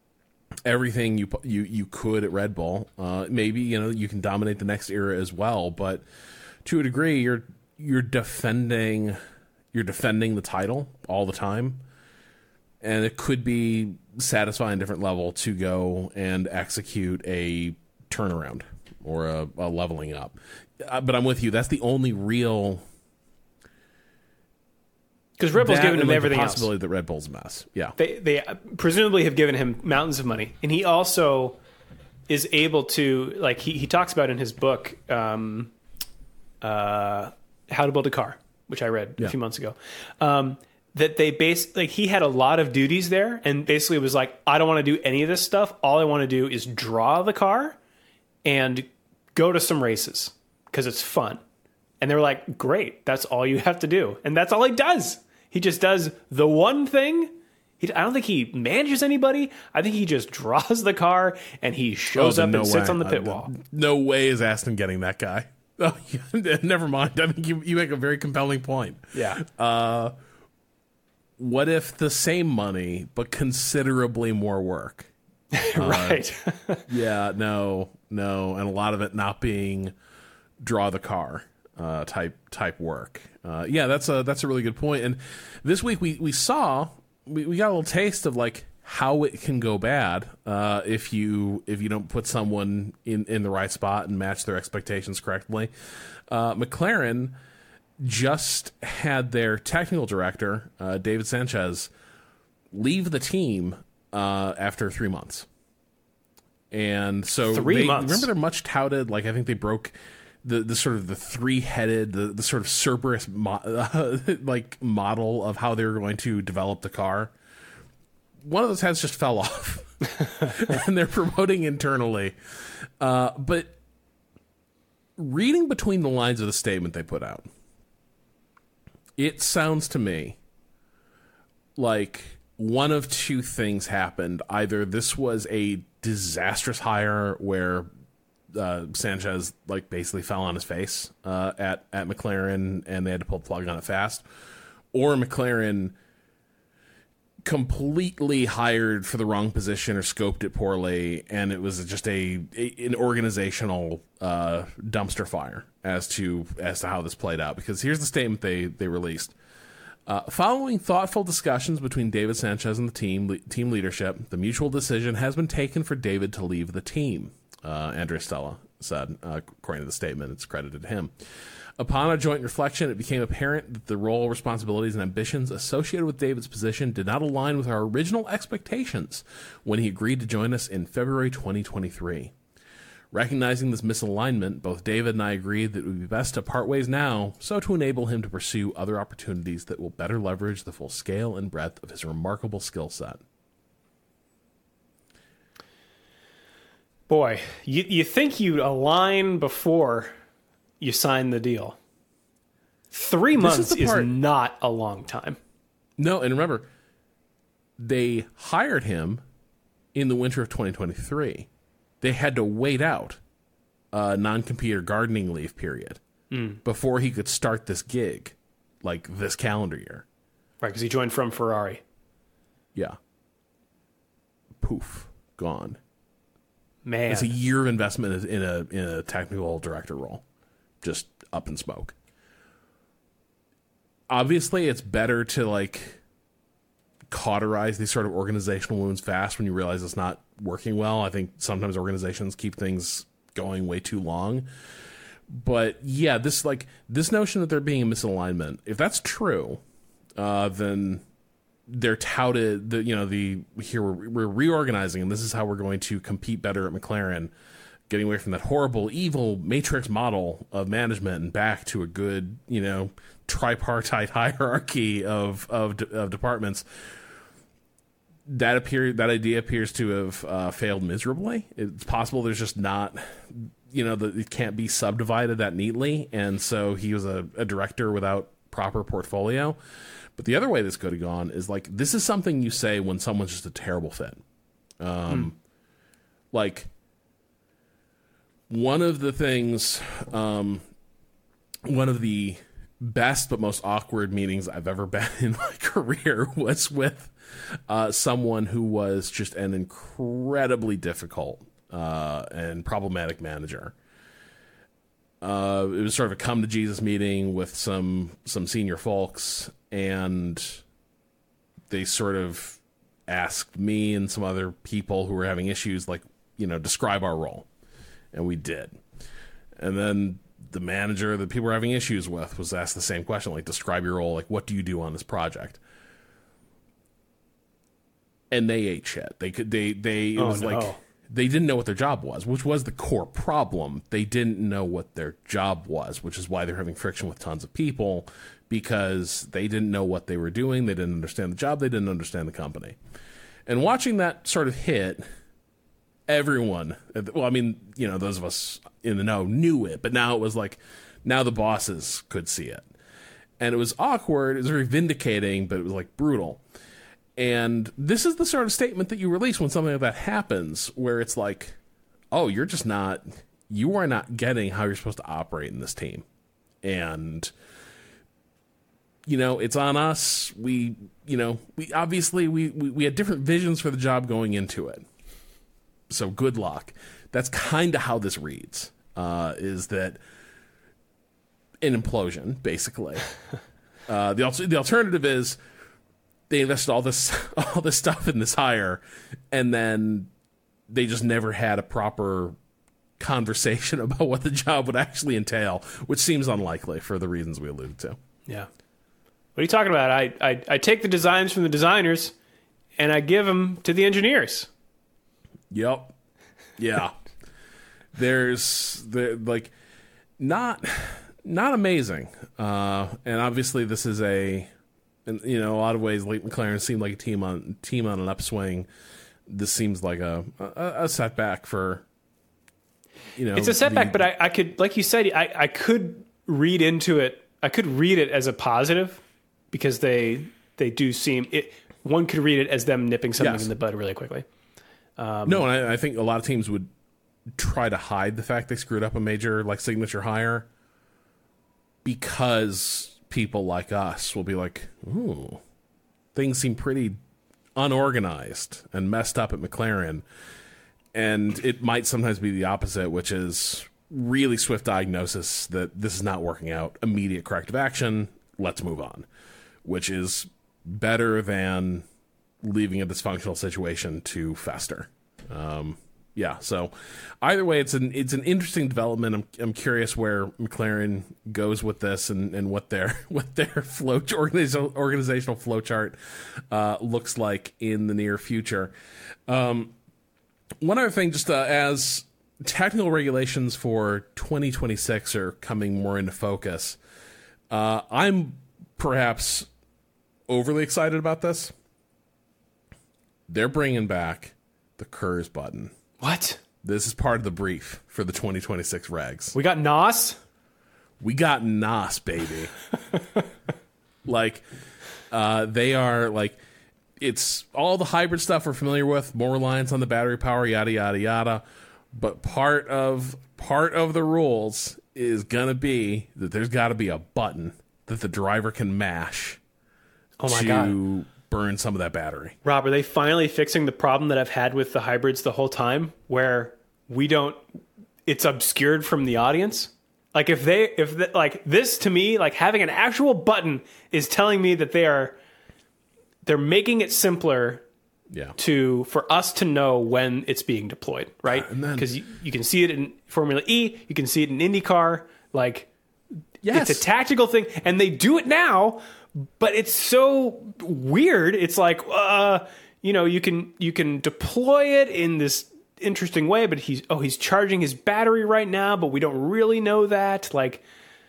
everything you you you could at Red Bull. Uh, maybe you know you can dominate the next era as well, but to a degree, you're you're defending you're defending the title all the time, and it could be satisfying different level to go and execute a turnaround or a, a leveling up. Uh, but I'm with you. That's the only real. Because Red Bull's That given and, him like, everything the else. possibility that Red Bull's a mess. Yeah. They they presumably have given him mountains of money, and he also is able to, like he, he talks about in his book, um, uh, How to Build a Car, which I read Yeah. a few months ago. Um, that they base like he had a lot of duties there, and basically was like, I don't want to do any of this stuff. All I want to do is draw the car and go to some races because it's fun. And they were like, great, that's all you have to do, and that's all he does. He just does the one thing. He, I don't think he manages anybody. I think he just draws the car and he shows Oh, up no and sits way. on the pit Uh, wall. No way is Aston getting that guy. Oh, yeah, never mind. I think you, you make a very compelling point. Yeah. Uh, what if the same money, but considerably more work? Right. Yeah, no, no. And a lot of it not being draw the car uh, type type work. Uh, yeah, that's a that's a really good point. And this week we, we saw, we, we got a little taste of like how it can go bad uh, if you if you don't put someone in, in the right spot and match their expectations correctly. Uh, McLaren just had their technical director, uh, David Sanchez, leave the team uh, after three months. And so Three they, months. remember they're much touted, like I think they broke the, the sort of the three-headed, the, the sort of Cerberus mo- uh, like model of how they were going to develop the car. One of those heads just fell off, and they're promoting internally. Uh, but reading between the lines of the statement they put out, it sounds to me like one of two things happened. Either this was a disastrous hire where uh, Sanchez like basically fell on his face uh, at at McLaren, and they had to pull the plug on it fast, or McLaren completely hired for the wrong position or scoped it poorly, and it was just a, a an organizational uh, dumpster fire as to as to how this played out. Because here's the statement they they released. Uh, following thoughtful discussions between David Sanchez and the team le- team leadership, the mutual decision has been taken for David to leave the team, uh, Andrea Stella said, uh, according to the statement. It's credited to him. Upon a joint reflection, it became apparent that the role, responsibilities, and ambitions associated with David's position did not align with our original expectations when he agreed to join us in February twenty twenty-three. Recognizing this misalignment, both David and I agreed that it would be best to part ways now, so to enable him to pursue other opportunities that will better leverage the full scale and breadth of his remarkable skill set. Boy, you you think you'd align before you sign the deal. Three This months is the is, part- not a long time. No, and remember, they hired him in the winter of twenty twenty-three. They had to wait out a non-compete or gardening leave period mm. before he could start this gig, like this calendar year. Right, because he joined from Ferrari. Yeah. Poof. Gone. Man. It's a year of investment in a in a technical director role. Just up in smoke. Obviously, it's better to like cauterize these sort of organizational wounds fast when you realize it's not working well. I think sometimes organizations keep things going way too long. But yeah, this like this notion that there being a misalignment, if that's true, uh, then they're touted the you know the here we're, we're reorganizing and this is how we're going to compete better at McLaren, getting away from that horrible evil matrix model of management and back to a good you know tripartite hierarchy of of, of departments. That appear that idea appears to have uh, failed miserably. It's possible there's just not, you know, that it can't be subdivided that neatly, and so he was a, a director without proper portfolio. But the other way this could have gone is like this is something you say when someone's just a terrible fit. Um, hmm. Like one of the things, um, one of the best but most awkward meetings I've ever been in my career was with uh, someone who was just an incredibly difficult uh, and problematic manager. Uh, it was sort of a come to Jesus meeting with some some senior folks, and they sort of asked me and some other people who were having issues, like, you know, describe our role, and we did. And then the manager that people were having issues with was asked the same question, like, describe your role, like, what do you do on this project? And they ate shit. They could, they, they, it Oh, was no. like, they didn't know what their job was, which was the core problem. They didn't know what their job was, which is why they're having friction with tons of people, because they didn't know what they were doing. They didn't understand the job. They didn't understand the company. And watching that sort of hit, everyone, well, I mean, you know, those of us in the know knew it, but now it was like, now the bosses could see it. And it was awkward. It was very vindicating, but it was like brutal. And this is the sort of statement that you release when something like that happens, where it's like, oh, you're just not, you are not getting how you're supposed to operate in this team. And, you know, it's on us. We, you know, we obviously, we, we, we had different visions for the job going into it. So good luck. That's kind of how this reads, uh, is that an implosion, basically. uh, the, al- the alternative is, they invested all this all this stuff in this hire, and then they just never had a proper conversation about what the job would actually entail, which seems unlikely for the reasons we alluded to. Yeah. What are you talking about? I, I, I take the designs from the designers, and I give them to the engineers. Yep. Yeah. There's there like not not amazing, uh, and obviously this is a. And, you know, a lot of ways, Lake McLaren seemed like a team on team on an upswing. This seems like a a, a setback for, you know. It's a setback, the, but I, I could, like you said, I, I could read into it. I could read it as a positive, because they they do seem it. One could read it as them nipping something Yes. in the bud really quickly. Um, no, and I, I think a lot of teams would try to hide the fact they screwed up a major like signature hire, because people like us will be like, ooh, things seem pretty unorganized and messed up at McLaren. And it might sometimes be the opposite, which is really swift diagnosis that this is not working out, immediate corrective action, let's move on, which is better than leaving a dysfunctional situation to fester. Um, yeah, so either way, it's an it's an interesting development. I'm I'm curious where McLaren goes with this, and, and what their what their flow organizational organizational flowchart uh, looks like in the near future. Um, one other thing, just uh, as technical regulations for twenty twenty-six are coming more into focus, uh, I'm perhaps overly excited about this. They're bringing back the K U R S button. what? This is part of the brief for the twenty twenty-six regs. We got N O S? We got N O S, baby. Like, uh, they are like, it's all the hybrid stuff we're familiar with, more reliance on the battery power, yada yada yada. But part of part of the rules is gonna be that there's got to be a button that the driver can mash Oh my to God. burn some of that battery. Rob, are they finally fixing the problem that I've had with the hybrids the whole time, where we don't, it's obscured from the audience? Like if they, if the, like this to me, like having an actual button is telling me that they are, they're making it simpler Yeah. to, for us to know when it's being deployed, right? And then- Because you, you can see it in Formula E, you can see it in IndyCar, like Yes. it's a tactical thing, and they do it now, but it's so weird. It's like, uh, you know, you can you can deploy it in this interesting way, but he's oh he's charging his battery right now, but we don't really know that. Like,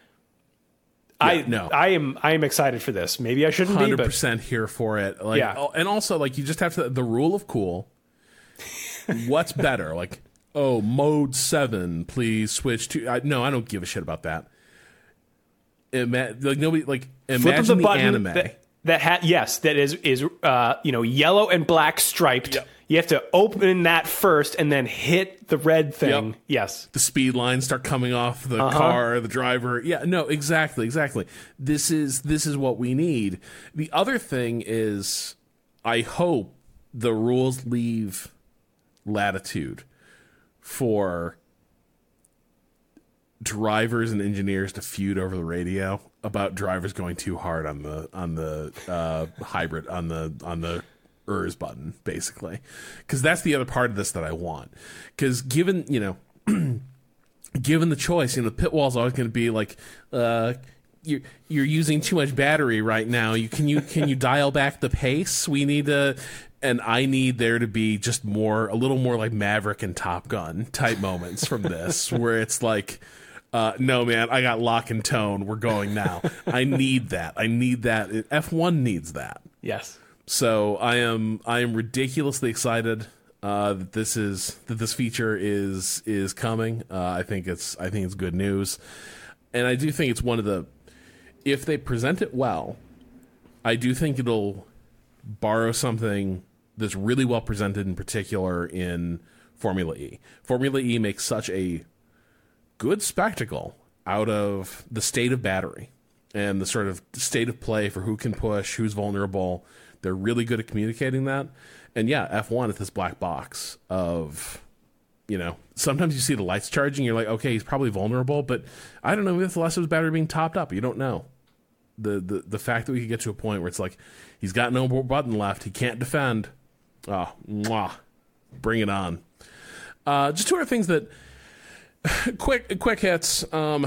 I Yeah, no. I am I am excited for this. Maybe I shouldn't be, Hundred but percent here for it. Like, Yeah. oh, and also like you just have to the rule of cool. What's better? Like, oh, mode seven, please switch to. I, no, I don't give a shit about that. Ima- like nobody like flip of imagine the the, button anime. that- that ha- yes, that is is uh, you know, yellow and black striped. Yep. You have to open that first and then hit the red thing. Yep. Yes. The speed lines start coming off the Uh-huh. car, the driver. Yeah, no, exactly, exactly. This is this is what we need. The other thing is, I hope the rules leave latitude for drivers and engineers to feud over the radio about drivers going too hard on the on the uh, hybrid on the on the E R S button, basically, because that's the other part of this that I want. Because given you know, given the choice, you know, the pit wall's always going to be like, uh, you're you're using too much battery right now. You can you can you dial back the pace? We need to. And I need there to be just more, a little more like Maverick and Top Gun type moments from this, where it's like, uh, no, man, I got lock and tone. We're going now. I need that. I need that. F one needs that. Yes. So I am, I am ridiculously excited uh, that this is that this feature is is coming. Uh, I think it's, I think it's good news, and I do think it's one of the, if they present it well, I do think it'll borrow something that's really well presented, in particular in Formula E. Formula E makes such a good spectacle out of the state of battery and the sort of state of play for who can push, who's vulnerable. They're really good at communicating that. And yeah, F one is this black box of, you know, sometimes you see the lights charging, you're like, okay, he's probably vulnerable, but I don't know if the rest of his battery being topped up. You don't know. The, the, the fact that we could get to a point where it's like, he's got no more button left, he can't defend. Oh, mwah. Bring it on. Uh, just two other things that quick quick hits. Um,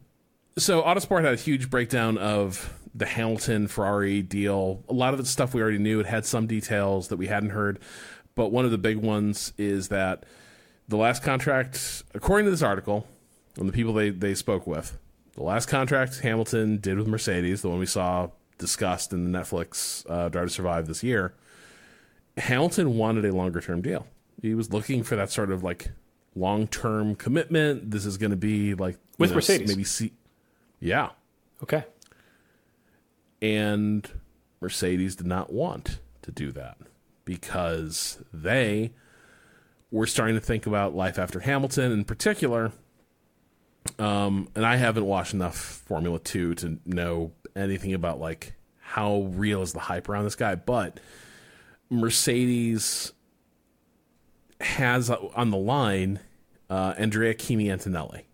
so Autosport had a huge breakdown of the Hamilton Ferrari deal. A lot of the stuff we already knew. It had some details that we hadn't heard, but one of the big ones is that the last contract, according to this article, and the people they, they spoke with, the last contract Hamilton did with Mercedes, the one we saw discussed in the Netflix uh, Drive to Survive this year, Hamilton wanted a longer-term deal. He was looking for that sort of like long-term commitment. This is going to be like with know, Mercedes, maybe see, yeah, okay. And Mercedes did not want to do that because they were starting to think about life after Hamilton, in particular. Um, and I haven't watched enough Formula Two to know anything about like how real is the hype around this guy, but Mercedes has on the line uh, Andrea Kimi Antonelli,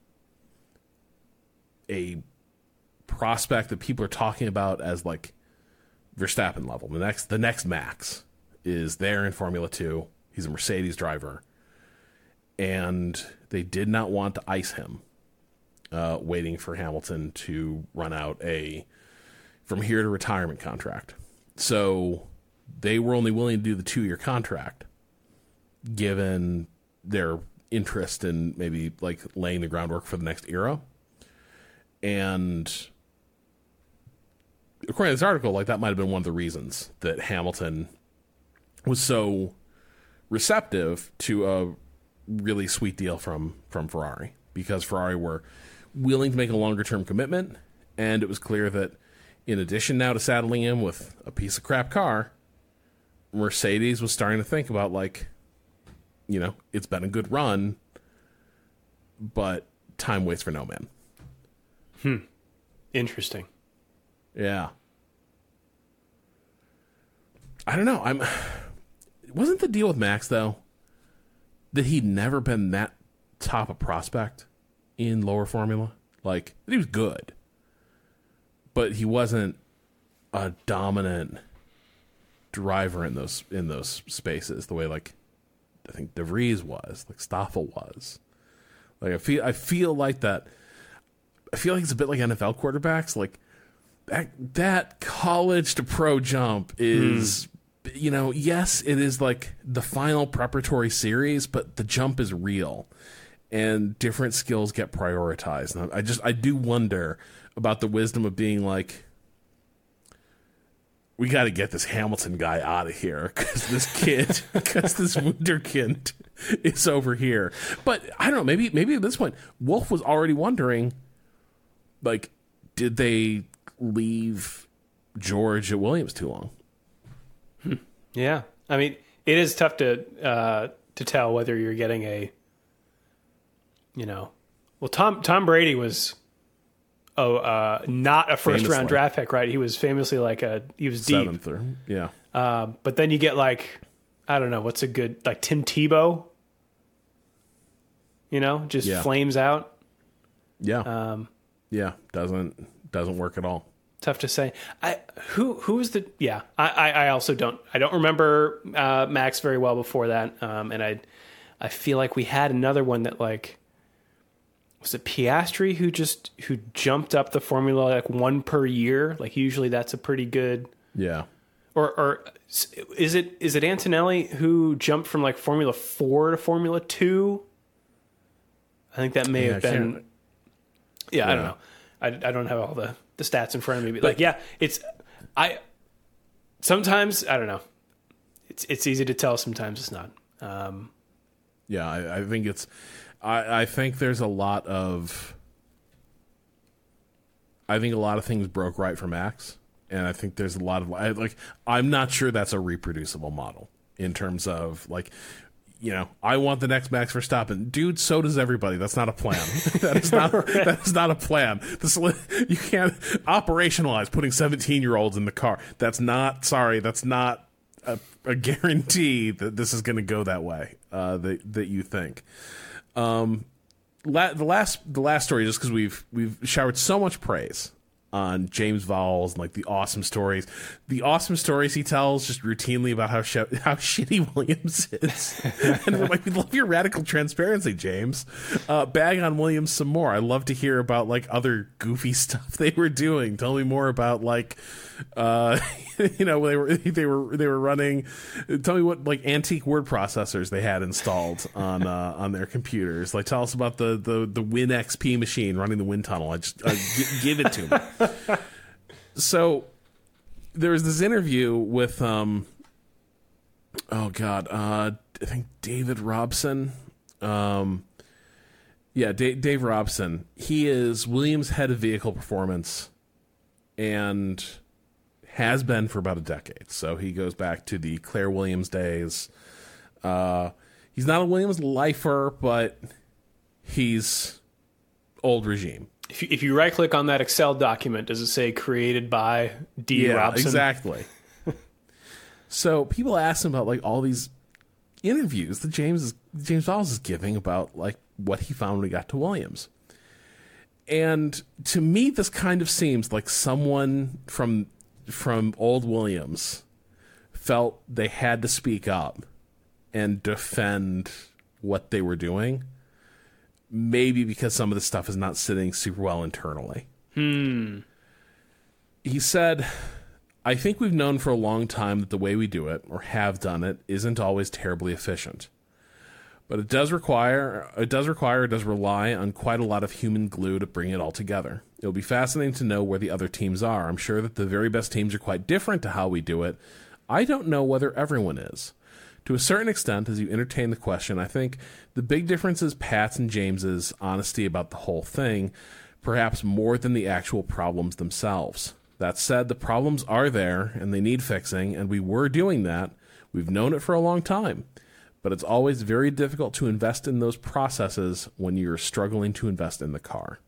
a prospect that people are talking about as like Verstappen level. The next, the next Max is there in Formula Two. He's a Mercedes driver, and they did not want to ice him, uh, waiting for Hamilton to run out a from here to retirement contract. So they were only willing to do the two-year contract, given their interest in maybe like laying the groundwork for the next era. And according to this article, like that might have been one of the reasons that Hamilton was so receptive to a really sweet deal from, from Ferrari, because Ferrari were willing to make a longer-term commitment, and it was clear that in addition now to saddling him with a piece of crap car, Mercedes was starting to think about, like, you know, it's been a good run, but time waits for no man. Hmm. Interesting. Yeah. I don't know. I'm. Wasn't the deal with Max, though, that he'd never been that top a prospect in lower formula? Like, he was good, but he wasn't a dominant driver in those in those spaces the way, like, I think De Vries was, like Stoffel was. Like, I feel I feel like that. I feel like it's a bit like N F L quarterbacks. Like that that college to pro jump is, mm. you know, yes, it is like the final preparatory series, but the jump is real, and different skills get prioritized. And I just I do wonder about the wisdom of being like, we got to get this Hamilton guy out of here because this kid, because this wunderkind is over here. But I don't know. Maybe maybe at this point, Wolff was already wondering, like, did they leave George at Williams too long. Hmm. Yeah, I mean, it is tough to uh, to tell whether you're getting a, you know, well, Tom Tom Brady was, oh, uh, not a first Famously. round draft pick, right? He was famously like a he was deep, Seventh or yeah. Um, but then you get like, I don't know, what's a good, like Tim Tebow, you know, just Yeah. flames out. Yeah. Um, yeah. Doesn't doesn't work at all. tough to say. I who who was the yeah. I, I, I also don't I don't remember uh, Max very well before that. Um, and I I feel like we had another one that like was it Piastri who just who jumped up the formula like one per year. Like usually that's a pretty good. Yeah. Or, or is it is it Antonelli who jumped from like Formula Four to Formula Two? I think that may Yeah, have I been. can't- Yeah, I Yeah. don't know. I, I don't have all the, the stats in front of me, but, like, yeah, it's I. Sometimes I don't know. It's it's easy to tell. Sometimes it's not. Um, Yeah, I, I think it's. I, I think there's a lot of. I think a lot of things broke right for Max, and I think there's a lot of I, like. I'm not sure that's a reproducible model in terms of like, you know, I want the next Max Verstappen, dude. So does everybody. That's not a plan. that is not. That is not a plan. This you can't operationalize putting seventeen year olds in the car. That's not. Sorry, that's not a, a guarantee that this is going to go that way. Uh, that that you think. Um, la- the last the last story, just because we've we've showered so much praise on James Vowles and like the awesome stories, the awesome stories he tells just routinely about how sh- how shitty Williams is, and we're like, we love your radical transparency, James. Uh, bag on Williams some more. I love to hear about like other goofy stuff they were doing. Tell me more about like, uh, you know, they were they were they were running. Tell me what like antique word processors they had installed on uh, on their computers. Like, tell us about the the the Win X P machine running the wind tunnel. I just uh, g- give it to me. So there was this interview with um oh god uh I think David Robson. Um yeah, D- Dave Robson. He is Williams' head of vehicle performance and has been for about a decade. So he goes back to the Claire Williams days. Uh he's not a Williams lifer, but he's old regime. if you, if you right click on that Excel document, does it say created by D. Yeah, Robson? exactly. So people ask him about like all these interviews that James is, James Vowles is giving about like what he found when he got to Williams. And to me, this kind of seems like someone from from old Williams felt they had to speak up and defend what they were doing. Maybe because some of the stuff is not sitting super well internally. Hmm. He said, I think we've known for a long time that the way we do it, or have done it, isn't always terribly efficient. But it does require, it does require, it does rely on quite a lot of human glue to bring it all together. It'll be fascinating to know where the other teams are. I'm sure that the very best teams are quite different to how we do it. I don't know whether everyone is. To a certain extent, as you entertain the question, I think the big difference is Pat's and James's honesty about the whole thing, perhaps more than the actual problems themselves. That said, the problems are there, and they need fixing, and we were doing that. We've known it for a long time. But it's always very difficult to invest in those processes when you're struggling to invest in the car.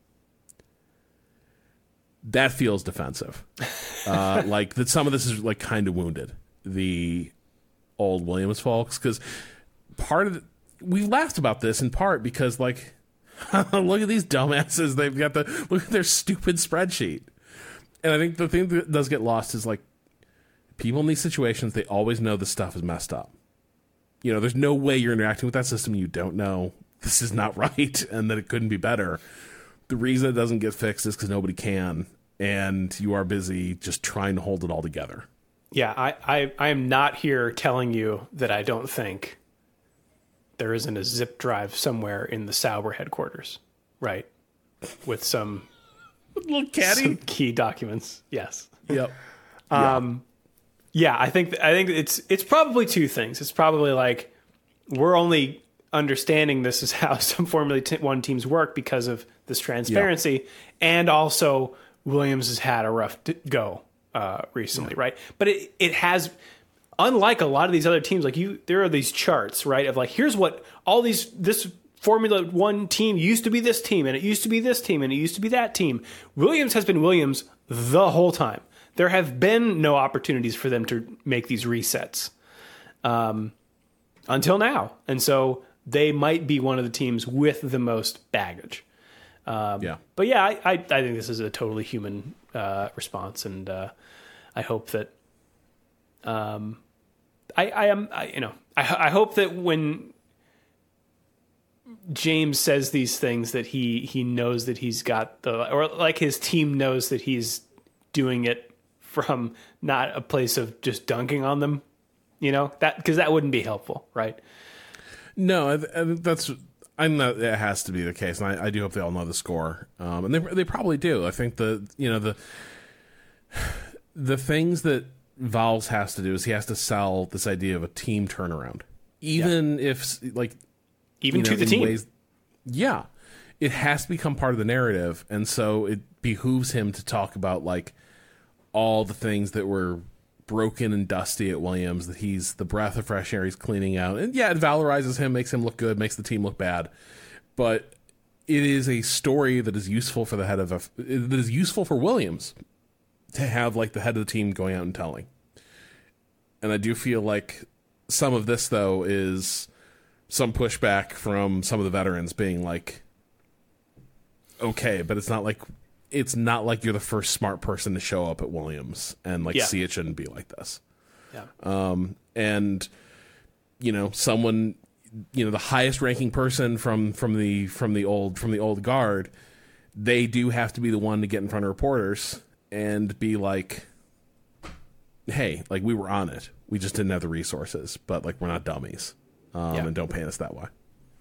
That feels defensive. uh, like that some of this is like kind of wounded. The old Williams folks, because part of the, we laughed about this in part because like look at these dumbasses, they've got the look at their stupid spreadsheet. And I think the thing that does get lost is like people in these situations, they always know the stuff is messed up. You know, there's no way you're interacting with that system you don't know this is not right and that it couldn't be better. The reason it doesn't get fixed is because nobody can, and you are busy just trying to hold it all together. Yeah, I, I, I am not here telling you that I don't think there isn't a zip drive somewhere in the Sauber headquarters, right? With some, Little caddy. some key documents. Yes. Yep. Um, yeah, I think I think it's it's probably two things. It's probably like we're only understanding this is how some Formula One teams work because of this transparency, and also Williams has had a rough t- go. uh, recently, yeah. right? But it it has, unlike a lot of these other teams, like you, there are these charts, right, of like here's what all these this Formula One team used to be this team, and it used to be this team, and it used to be that team. Williams has been Williams the whole time. There have been no opportunities for them to make these resets um, until now, and so they might be one of the teams with the most baggage. Um, yeah, but yeah, I, I, I think this is a totally human uh, response, and uh, I hope that um, I, I am, I, you know, I, I hope that when James says these things, that he he knows that he's got the, or like his team knows that he's doing it from not a place of just dunking on them, you know, that because that wouldn't be helpful, right? No, I, I, that's. I'm not. It has to be the case, and I, I do hope they all know the score, um, and they they probably do. I think the you know the the things that Valves has to do is he has to sell this idea of a team turnaround, even yeah. if like even you know, to the team. Ways, yeah, it has to become part of the narrative, and so it behooves him to talk about like all the things that were broken and dusty at Williams, that he's the breath of fresh air he's cleaning out. And yeah, it valorizes him, makes him look good, makes the team look bad. But it is a story that is useful for the head of a, that is useful for Williams to have like the head of the team going out and telling. And I do feel like some of this though is some pushback from some of the veterans being like, okay, but it's not like it's not like you're the first smart person to show up at Williams and like yeah. see it shouldn't be like this. Yeah. Um, and you know, someone, you know, the highest ranking person from, from the, from the old, from the old guard, they do have to be the one to get in front of reporters and be like, hey, like we were on it. We just didn't have the resources, but like, we're not dummies. Um, yeah. and don't paint us that way.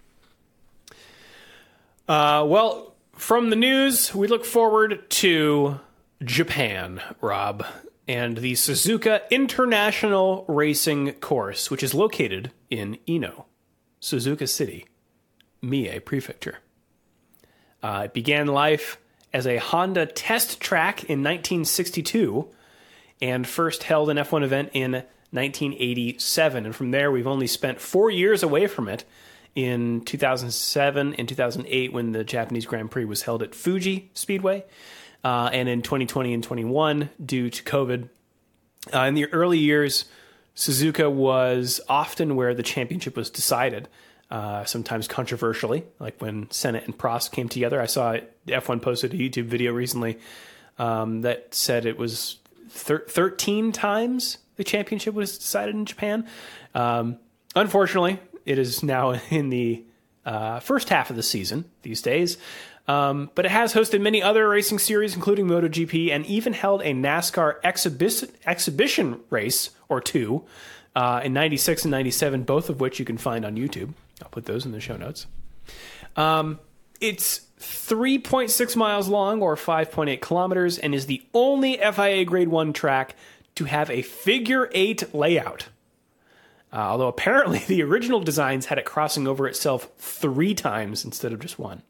Uh, well, from the news, we look forward to Japan, Rob, and the Suzuka International Racing Course, which is located in Ino, Suzuka City, Mie Prefecture. Uh, it began life as a Honda test track in nineteen sixty-two and first held an F one event in nineteen eighty-seven. And from there, we've only spent four years away from it, in two thousand seven and two thousand eight when the Japanese Grand Prix was held at Fuji Speedway, uh, and in twenty twenty and twenty-one due to COVID. Uh, in the early years, Suzuka was often where the championship was decided, uh, sometimes controversially, like when Senna and Prost came together. I saw F one posted a YouTube video recently um, that said it was thir- thirteen times the championship was decided in Japan. Um, unfortunately, it is now in the uh, first half of the season these days. Um, but it has hosted many other racing series, including MotoGP, and even held a NASCAR exhibition exhibition race or two uh, in ninety-six and ninety-seven, both of which you can find on YouTube. I'll put those in the show notes. Um, it's three point six miles long, or five point eight kilometers, and is the only F I A Grade one track to have a figure eight layout. Uh, although apparently the original designs had it crossing over itself three times instead of just one.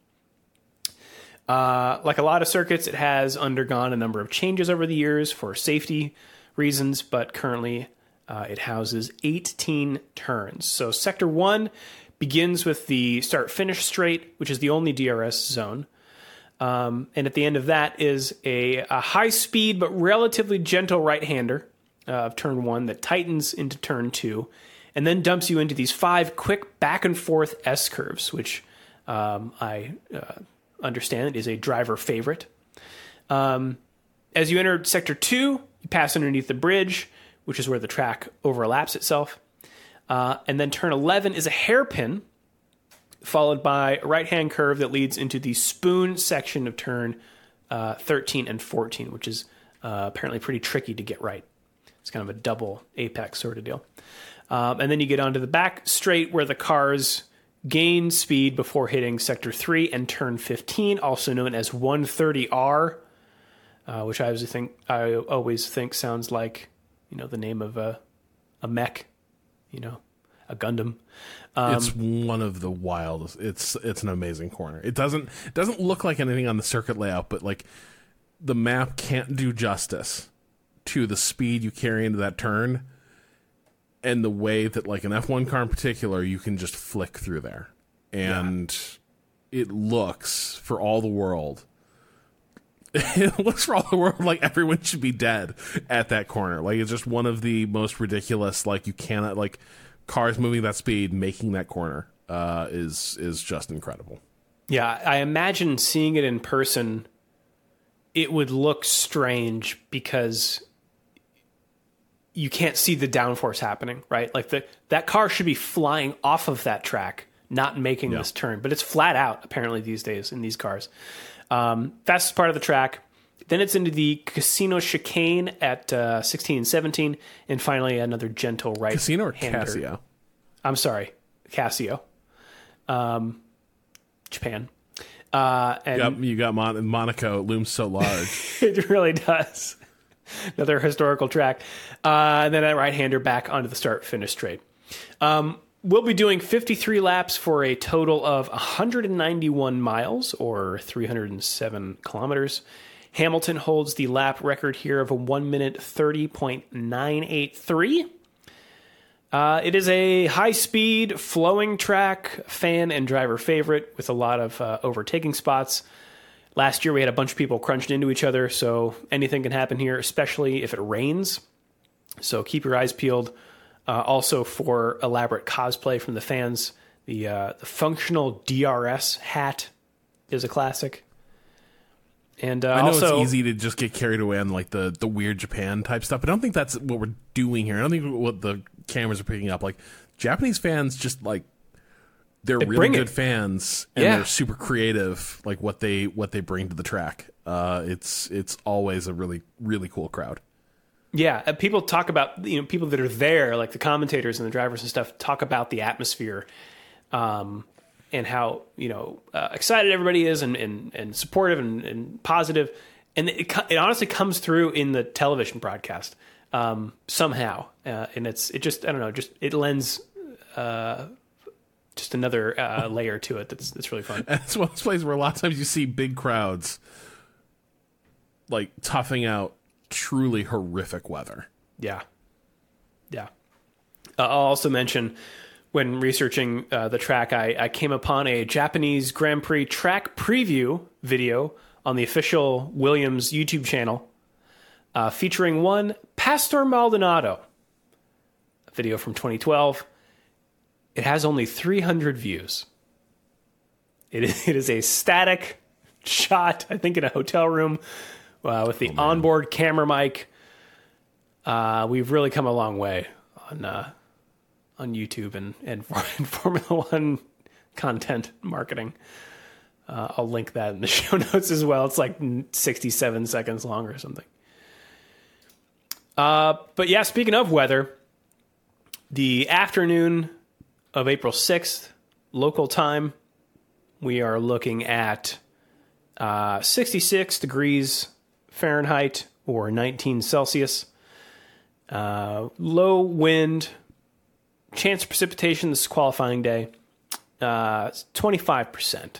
Uh, like a lot of circuits, it has undergone a number of changes over the years for safety reasons, but currently uh, it houses eighteen turns. So Sector one begins with the start-finish straight, which is the only D R S zone. Um, and at the end of that is a, a high-speed but relatively gentle right-hander uh, of turn one that tightens into turn two, and then dumps you into these five quick back-and-forth S-curves, which um, I uh, understand is a driver favorite. Um, as you enter Sector two, you pass underneath the bridge, which is where the track overlaps itself. Uh, and then turn eleven is a hairpin, followed by a right-hand curve that leads into the spoon section of turn uh, thirteen and fourteen, which is uh, apparently pretty tricky to get right. It's kind of a double apex sort of deal. Um, and then you get onto the back straight where the cars gain speed before hitting Sector three and turn fifteen, also known as one thirty R, uh, which I always think I always think sounds like, you know, the name of a a mech, you know, a Gundam. Um, it's one of the wildest. It's it's an amazing corner. It doesn't it doesn't look like anything on the circuit layout, but like the map can't do justice to the speed you carry into that turn and the way that, like, an F one car in particular, you can just flick through there. And yeah. it looks, for all the world, it looks for all the world like everyone should be dead at that corner. Like, it's just one of the most ridiculous, like, you cannot, like, cars moving that speed, making that corner uh, is is just incredible. Yeah, I imagine seeing it in person, it would look strange because you can't see the downforce happening, right? Like the that car should be flying off of that track, not making yeah. this turn. But it's flat out, apparently, these days in these cars. Um, fastest part of the track. Then it's into the Casino chicane at uh, sixteen and seventeen. And finally, another gentle right Casino or hander. Casio? I'm sorry, Casio. Um, Japan. Uh, and yep, you got Mon- Monaco. It looms so large. It really does. Another historical track. Uh, and then a right-hander back onto the start-finish straight. Um, we'll be doing fifty-three laps for a total of one hundred ninety-one miles, or three hundred seven kilometers. Hamilton holds the lap record here of a one minute thirty point nine eight three. Uh, it is a high-speed, flowing track, fan and driver favorite with a lot of uh, overtaking spots. Last year, we had a bunch of people crunched into each other, so anything can happen here, especially if it rains. So keep your eyes peeled. Uh, also, for elaborate cosplay from the fans, the uh, the functional D R S hat is a classic. And uh, I know also, it's easy to just get carried away on like the, the weird Japan type stuff, but I don't think that's what we're doing here. I don't think what the cameras are picking up. Like, Japanese fans just like they're they really good it. fans, and yeah. they're super creative. Like what they what they bring to the track. Uh, it's it's always a really really cool crowd. Yeah, uh, people talk about, you know, people that are there, like the commentators and the drivers and stuff, talk about the atmosphere. Um, and how, you know, uh, excited everybody is and, and, and supportive and, and positive. And it, it honestly comes through in the television broadcast um, somehow. Uh, and it's, it just, I don't know, just, it lends uh, just another uh, layer to it that's, that's really fun. And it's one of those places where a lot of times you see big crowds like toughing out truly horrific weather. Yeah. Yeah. Uh, I'll also mention, when researching uh, the track, I, I came upon a Japanese Grand Prix track preview video on the official Williams YouTube channel uh, featuring one Pastor Maldonado, a video from twenty twelve. It has only three hundred views. It is, it is a static shot, I think in a hotel room uh, with the oh, onboard camera mic. Uh, we've really come a long way on... Uh, on YouTube and, and, and Formula One content marketing. Uh, I'll link that in the show notes as well. It's like sixty-seven seconds long or something. Uh, but yeah, speaking of weather, the afternoon of April sixth, local time, we are looking at uh, sixty-six degrees Fahrenheit or nineteen Celsius. Uh, low wind. Chance of precipitation, this is qualifying day, uh, twenty-five percent.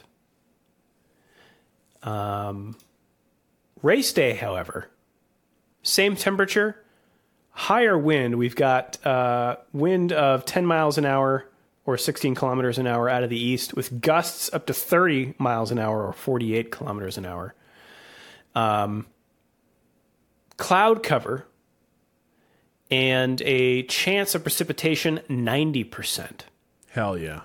Um, race day, however, same temperature, higher wind. We've got uh, wind of ten miles an hour or sixteen kilometers an hour out of the east, with gusts up to thirty miles an hour or forty-eight kilometers an hour. Um, cloud cover. And a chance of precipitation, ninety percent. Hell yeah.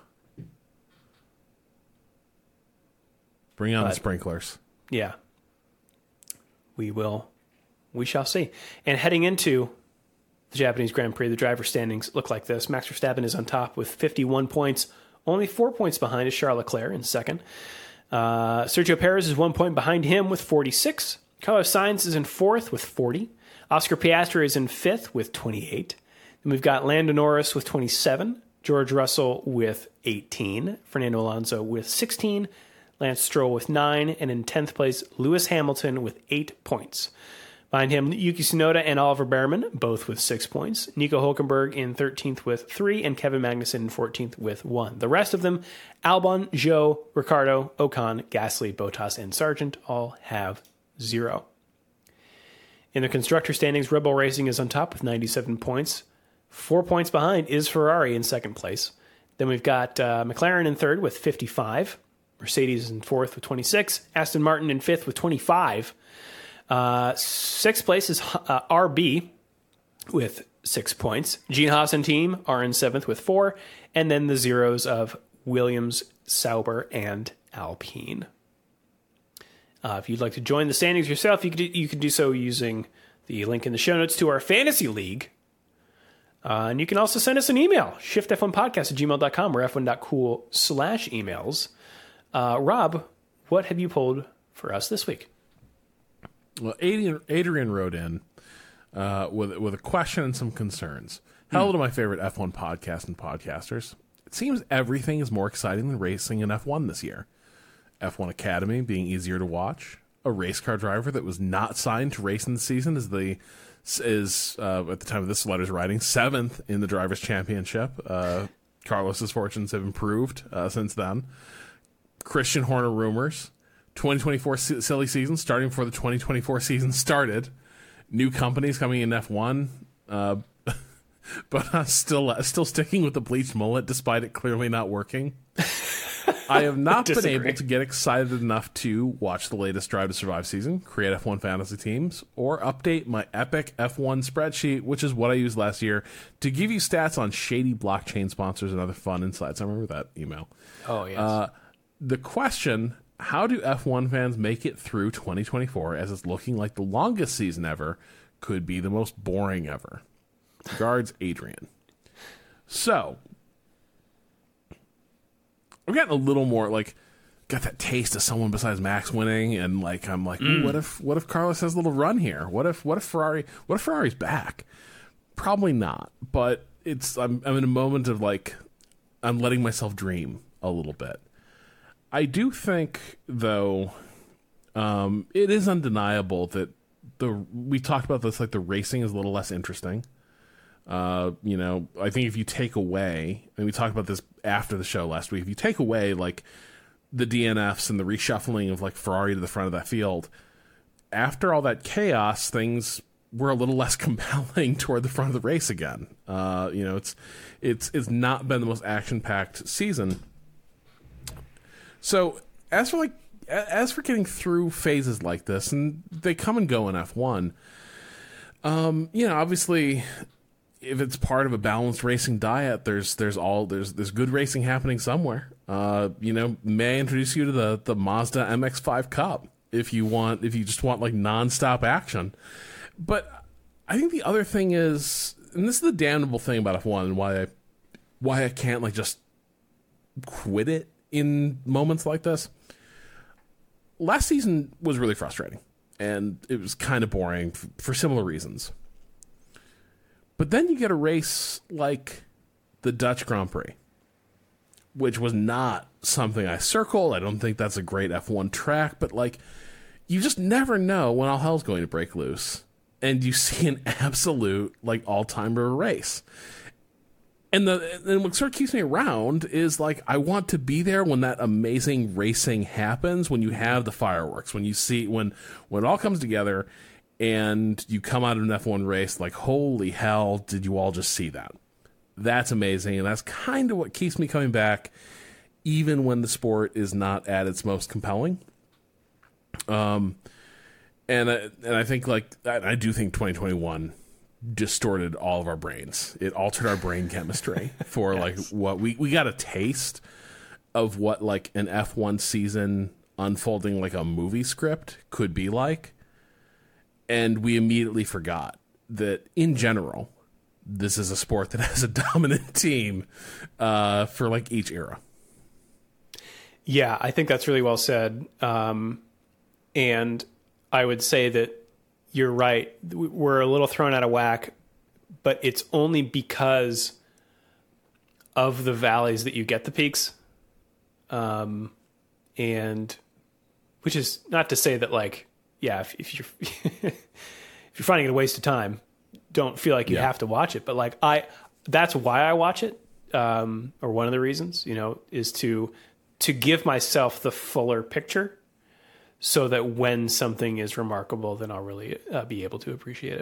Bring on but, the sprinklers. Yeah. We will. We shall see. And heading into the Japanese Grand Prix, the driver standings look like this. Max Verstappen is on top with fifty-one points. Only four points behind is Charles Leclerc in second. Uh, Sergio Perez is one point behind him with forty-six. Carlos Sainz is in fourth with forty. Oscar Piastri is in fifth with twenty-eight. Then we've got Lando Norris with twenty-seven, George Russell with eighteen, Fernando Alonso with sixteen, Lance Stroll with nine, and in tenth place, Lewis Hamilton with eight points. Behind him, Yuki Tsunoda and Oliver Behrman, both with six points. Nico Hulkenberg in thirteenth with three, and Kevin Magnussen in fourteenth with one. The rest of them, Albon, Zhou, Ricciardo, Ocon, Gasly, Bottas, and Sargent all have zero. In the constructor standings, Red Bull Racing is on top with ninety-seven points. Four points behind is Ferrari in second place. Then we've got uh, McLaren in third with fifty-five. Mercedes in fourth with twenty-six. Aston Martin in fifth with twenty-five. Uh, sixth place is uh, R B with six points. Gene Haas and team are in seventh with four. And then the zeros of Williams, Sauber, and Alpine. Uh, if you'd like to join the standings yourself, you can do, you can do so using the link in the show notes to our fantasy league. Uh, and you can also send us an email, shift f one podcast at gmail dot com or f one dot cool slash emails. Uh, Rob, what have you pulled for us this week? Well, Adrian, Adrian wrote in uh, with with a question and some concerns. Hello to my favorite F one podcast and podcasters. It seems everything is more exciting than racing in F one this year. F one Academy being easier to watch. A race car driver that was not signed to race in the season is the is uh, at the time of this letter's writing seventh in the Drivers' Championship. Uh, Carlos's fortunes have improved uh, since then. Christian Horner rumors. twenty twenty-four s- silly season starting before the twenty twenty-four season started. New companies coming in F one. Uh, but uh, still uh, still sticking with the bleached mullet despite it clearly not working. I have not been able to get excited enough to watch the latest Drive to Survive season, create F one fantasy teams, or update my epic F one spreadsheet, which is what I used last year, to give you stats on shady blockchain sponsors and other fun insights. I remember that email. Oh, yes. Uh, the question, how do F one fans make it through twenty twenty-four as it's looking like the longest season ever could be the most boring ever? Regards, Adrian. So, I've gotten a little more, like, got that taste of someone besides Max winning, and, like, I'm like, mm. what if what if Carlos has a little run here? What if what if Ferrari, what if Ferrari's back? Probably not, but it's, I'm, I'm in a moment of, like, I'm letting myself dream a little bit. I do think, though, um, it is undeniable that the we talked about this, like, the racing is a little less interesting. Uh, you know, I think if you take away, and we talked about this after the show last week, if you take away, like, the D N Fs and the reshuffling of, like, Ferrari to the front of that field, after all that chaos, things were a little less compelling toward the front of the race again. Uh, you know, it's it's it's not been the most action-packed season. So, as for, like, as for getting through phases like this, and they come and go in F one, um, you know, obviously, if it's part of a balanced racing diet, there's there's all there's there's good racing happening somewhere. Uh, you know, may I introduce you to the the Mazda M X five Cup if you want if you just want, like, nonstop action. But I think the other thing is, and this is the damnable thing about F one and why I why I can't, like, just quit it in moments like this. Last season was really frustrating, and it was kind of boring f- for similar reasons. But then you get a race like the Dutch Grand Prix, which was not something I circled. I don't think that's a great F one track, but, like, you just never know when all hell's going to break loose. And you see an absolute, like, all-timer race. And the and what sort of keeps me around is, like, I want to be there when that amazing racing happens, when you have the fireworks, when you see, when, when it all comes together and you come out of an F one race, like, holy hell, did you all just see that? That's amazing, and that's kind of what keeps me coming back, even when the sport is not at its most compelling. Um, and I, and I think, like, I, I do think twenty twenty-one distorted all of our brains. It altered our brain chemistry for, yes. like, what we, we got a taste of what, like, an F one season unfolding like a movie script could be like. And we immediately forgot that, in general, this is a sport that has a dominant team uh, for, like, each era. Yeah, I think that's really well said. Um, and I would say that you're right. We're a little thrown out of whack, but it's only because of the valleys that you get the peaks. Um, and which is not to say that, like, yeah, if, if you're if you're finding it a waste of time, don't feel like you yeah. have to watch it. But, like, I, that's why I watch it. Um, or one of the reasons, you know, is to to give myself the fuller picture. so that when something is remarkable, then I'll really uh, be able to appreciate it.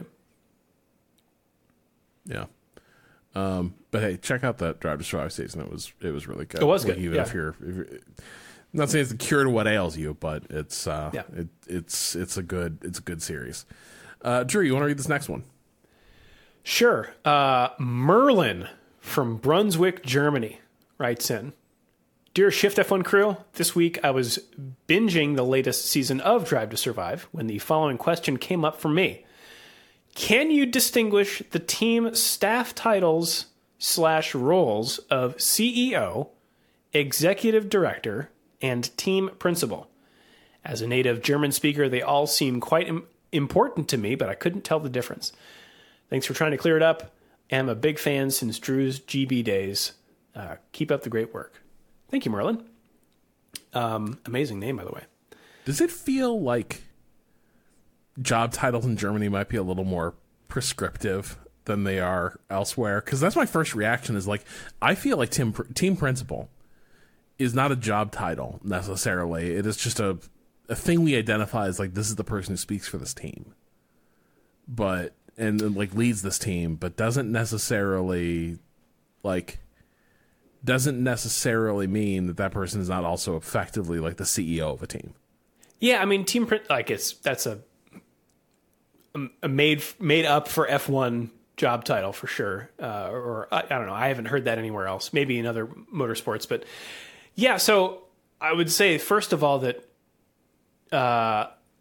Yeah. Um, but hey, check out that Drive to Survive season. It was it was really good. It was like, good. Even yeah. if you're, if you're, I'm not saying it's the cure to what ails you, but it's uh, yeah. it, it's it's a good it's a good series. Uh, Drew, you want to read this next one? Sure. Uh, Merlin from Brunswick, Germany, writes in. Dear Shift F one crew, this week I was binging the latest season of Drive to Survive when the following question came up for me. Can you distinguish the team staff titles slash roles of C E O, executive director, and team principal? As a native German speaker, they all seem quite im- important to me, but I couldn't tell the difference. Thanks for trying to clear it up. I'm a big fan since Drew's G B days. Uh, keep up the great work. Thank you, Merlin. Um, amazing name, by the way. Does it feel like job titles in Germany might be a little more prescriptive than they are elsewhere? Because that's my first reaction is like, I feel like team, team principal is not a job title necessarily. It is just a, a thing we identify as like, this is the person who speaks for this team. But, and, and like leads this team, but doesn't necessarily like, doesn't necessarily mean that that person is not also effectively like the C E O of a team. Yeah, I mean, team print like it's that's a, a made made up for F one job title for sure. Uh, or I, I don't know, I haven't heard that anywhere else. Maybe in other motorsports, but yeah. So I would say first of all that uh,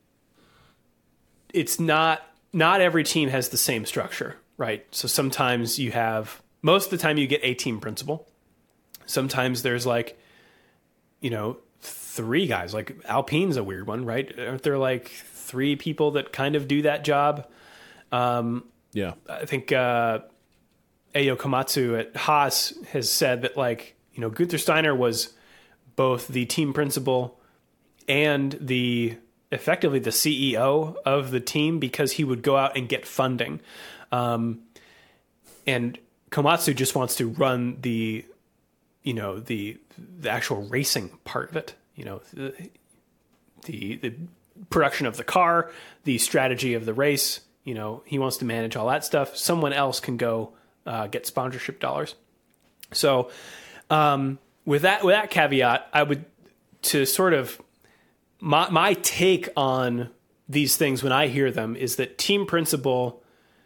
it's not not every team has the same structure, right? So sometimes you have most of the time you get a team principal. Sometimes there's like, you know, three guys. Like Alpine's a weird one, right? Aren't there like three people that kind of do that job? Um, yeah. I think uh, Eyo Komatsu at Haas has said that, like, you know, Gunther Steiner was both the team principal and the effectively the C E O of the team because he would go out and get funding. Um, and Komatsu just wants to run the you know, the the actual racing part of it, you know, the, the the production of the car, the strategy of the race, you know, he wants to manage all that stuff. Someone else can go uh, get sponsorship dollars. So um, with that with that caveat, I would, to sort of, my, my take on these things when I hear them is that team principal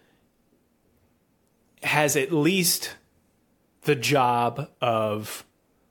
has at least the job of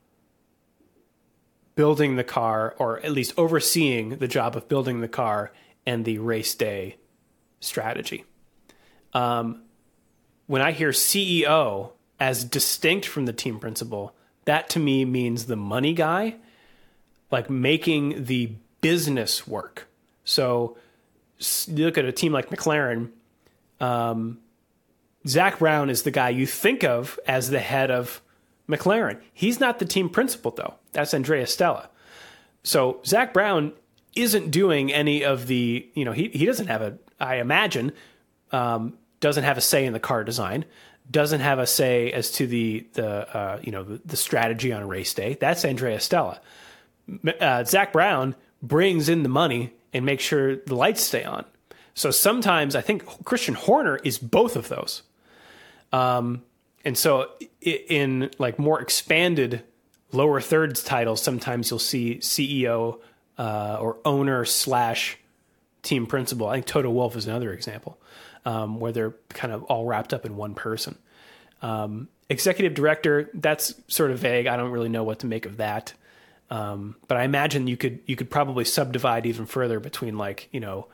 building the car, or at least overseeing the job of building the car and the race day strategy. Um, when I hear C E O as distinct from the team principal, that to me means the money guy, like making the business work. So you look at a team like McLaren, um, Zach Brown is the guy you think of as the head of McLaren. He's not the team principal, though. That's Andrea Stella. So Zach Brown isn't doing any of the, you know, he, he doesn't have a, I imagine, um, doesn't have a say in the car design, doesn't have a say as to the, the uh, you know, the, the strategy on race day. That's Andrea Stella. Uh, Zach Brown brings in the money and makes sure the lights stay on. So sometimes I think Christian Horner is both of those. Um, and so in like more expanded lower thirds titles, sometimes you'll see C E O uh, or owner slash team principal. I think Toto Wolff is another example um, where they're kind of all wrapped up in one person. Um, executive director, that's sort of vague. I don't really know what to make of that. Um, but I imagine you could you could probably subdivide even further between, like, you know,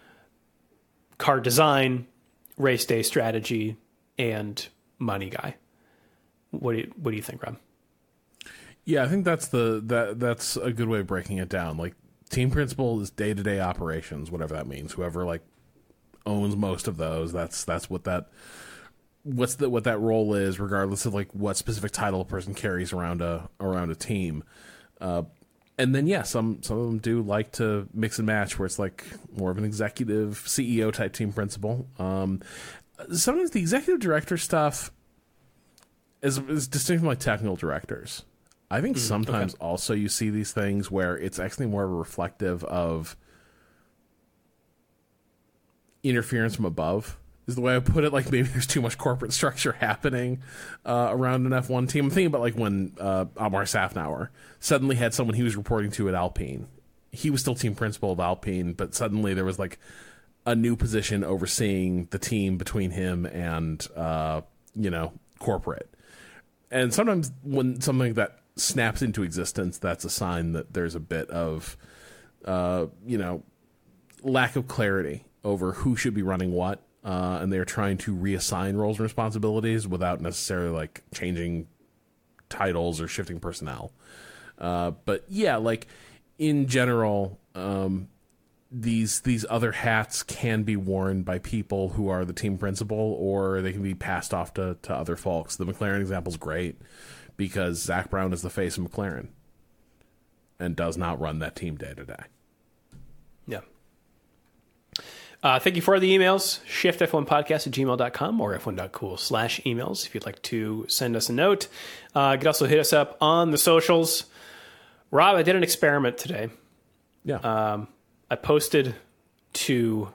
car design, race day strategy, and money guy. What do you what do you think, Rob? Yeah, I think that's the that that's a good way of breaking it down. Like, team principal is day to day operations, whatever that means. Whoever like owns most of those, that's that's what that what's the what that role is, regardless of like what specific title a person carries around a around a team. Uh, and then yeah, some some of them do like to mix and match, where it's like more of an executive C E O type team principal. Um, sometimes the executive director stuff is, is distinct from like technical directors. I think Mm, sometimes okay. also you see these things where it's actually more reflective of interference from above, is the way I put it. Like maybe there's too much corporate structure happening uh, around an F one team. I'm thinking about like when uh, Amar Safnauer suddenly had someone he was reporting to at Alpine. He was still team principal of Alpine, but suddenly there was like a new position overseeing the team between him and, uh, you know, corporate. And sometimes when something like that snaps into existence, that's a sign that there's a bit of, uh, you know, lack of clarity over who should be running what. Uh, and they're trying to reassign roles and responsibilities without necessarily like changing titles or shifting personnel. Uh, but yeah, like in general, um, these these other hats can be worn by people who are the team principal, or they can be passed off to, to other folks. The McLaren example is great because Zach Brown is the face of McLaren and does not run that team day to day. Yeah. Uh, thank you for the emails. shift f one podcast at gmail dot com or f one dot cool slash emails if you'd like to send us a note. Uh, you can also hit us up on the socials. Rob, I did an experiment today. Yeah. Um, I posted to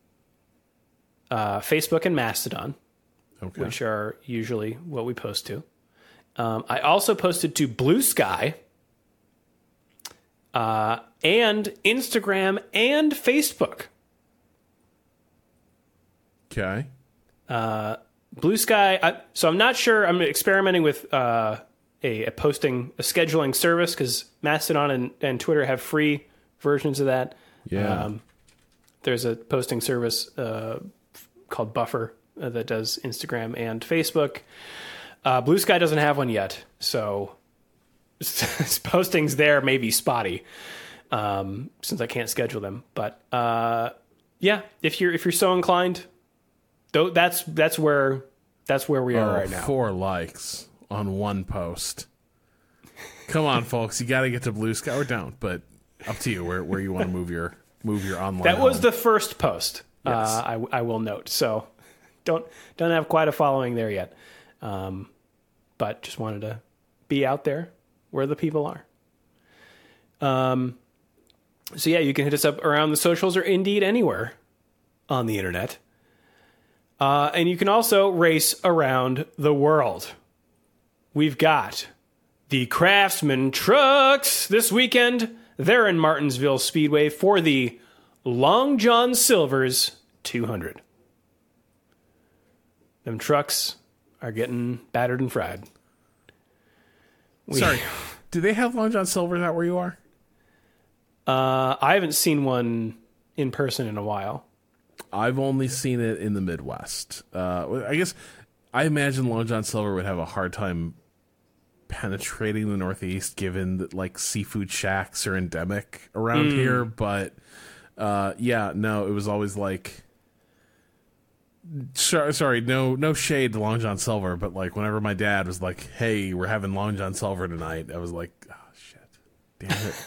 uh, Facebook and Mastodon, okay. which are usually what we post to. Um, I also posted to Blue Sky uh, and Instagram and Facebook. Okay. Uh, Blue Sky. I, so I'm not sure. I'm experimenting with uh, a, a posting, a scheduling service because Mastodon and, and Twitter have free versions of that. Yeah. Um, there's a posting service uh, called Buffer uh, that does Instagram and Facebook. Uh, Blue Sky doesn't have one yet, so postings there may be spotty um, since I can't schedule them. But uh, yeah, if you're if you're so inclined, though, that's that's where that's where we are oh, right now. Four likes on one post. Come on, folks, you got to get to Blue Sky or don't, but up to you where where you want to move your move your online. That was home. the first post. Yes. Uh, I I will note. So don't don't have quite a following there yet, um, but just wanted to be out there where the people are. Um. So yeah, you can hit us up around the socials or indeed anywhere on the internet. Uh, and you can also race around the world. We've got the Craftsman trucks this weekend. They're in Martinsville Speedway for the Long John Silver's two hundred. Them trucks are getting battered and fried. We, Sorry, do they have Long John Silver's out where you are? Uh, I haven't seen one in person in a while. I've only seen it in the Midwest. Uh, I guess I imagine Long John Silver would have a hard time penetrating the Northeast, given that like seafood shacks are endemic around Mm. here. But uh, yeah, no, it was always like, sorry, sorry, no, no shade to Long John Silver, but like whenever my dad was like, "Hey, we're having Long John Silver tonight," I was like, "Oh shit, damn it."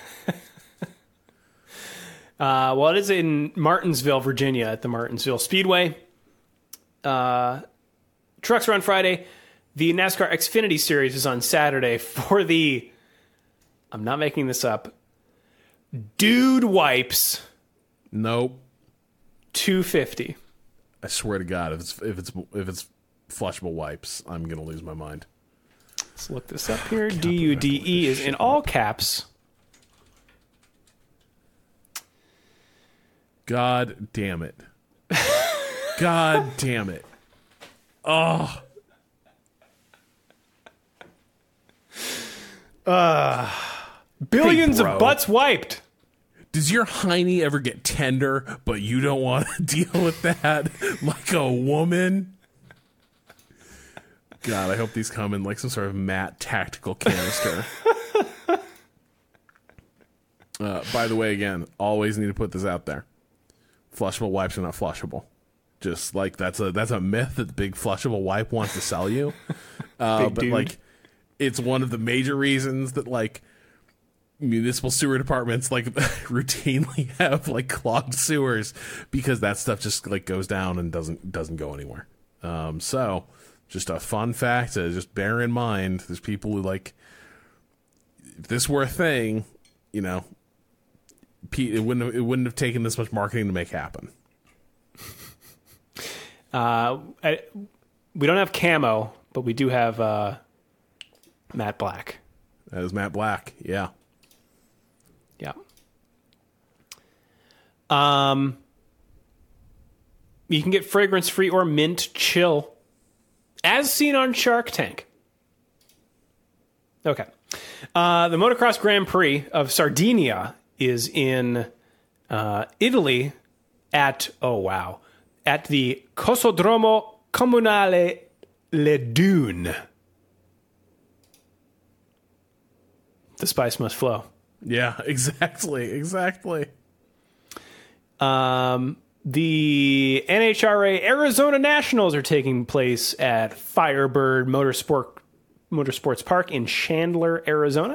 Uh, well, it is in Martinsville, Virginia, at the Martinsville Speedway. Uh, trucks are on Friday. The NASCAR Xfinity Series is on Saturday for the, I'm not making this up, Dude Wipes Nope. two fifty. I swear to God, if it's if it's if it's flushable wipes, I'm gonna lose my mind. Let's look this up here. D U D E is in all caps. God damn it. God damn it. Oh. Billions Hey, bro. of butts wiped. Does your hiney ever get tender, but you don't want to deal with that like a woman? God, I hope these come in like some sort of matte tactical canister. uh, by the way, again, always need to put this out there. Flushable wipes are not flushable. Just like that's a that's a myth that the big flushable wipe wants to sell you. Uh, Big but dude. like, it's one of the major reasons that like municipal sewer departments like routinely have like clogged sewers, because that stuff just like goes down and doesn't doesn't go anywhere. Um, so just a fun fact to just bear in mind. There's people who like if this were a thing, you know, it wouldn't have, it wouldn't have taken this much marketing to make happen. Uh, I, we don't have camo, but we do have uh, matte black. That is matte black. Yeah. Yeah. Um, you can get fragrance free or mint chill, as seen on Shark Tank. Okay. Uh, the Motocross Grand Prix of Sardinia is in uh, Italy at, oh wow, at the Cosodromo Comunale Le Dune. The spice must flow. Yeah, exactly, exactly. Um, the N H R A Arizona Nationals are taking place at Firebird Motorsport Motorsports Park in Chandler, Arizona.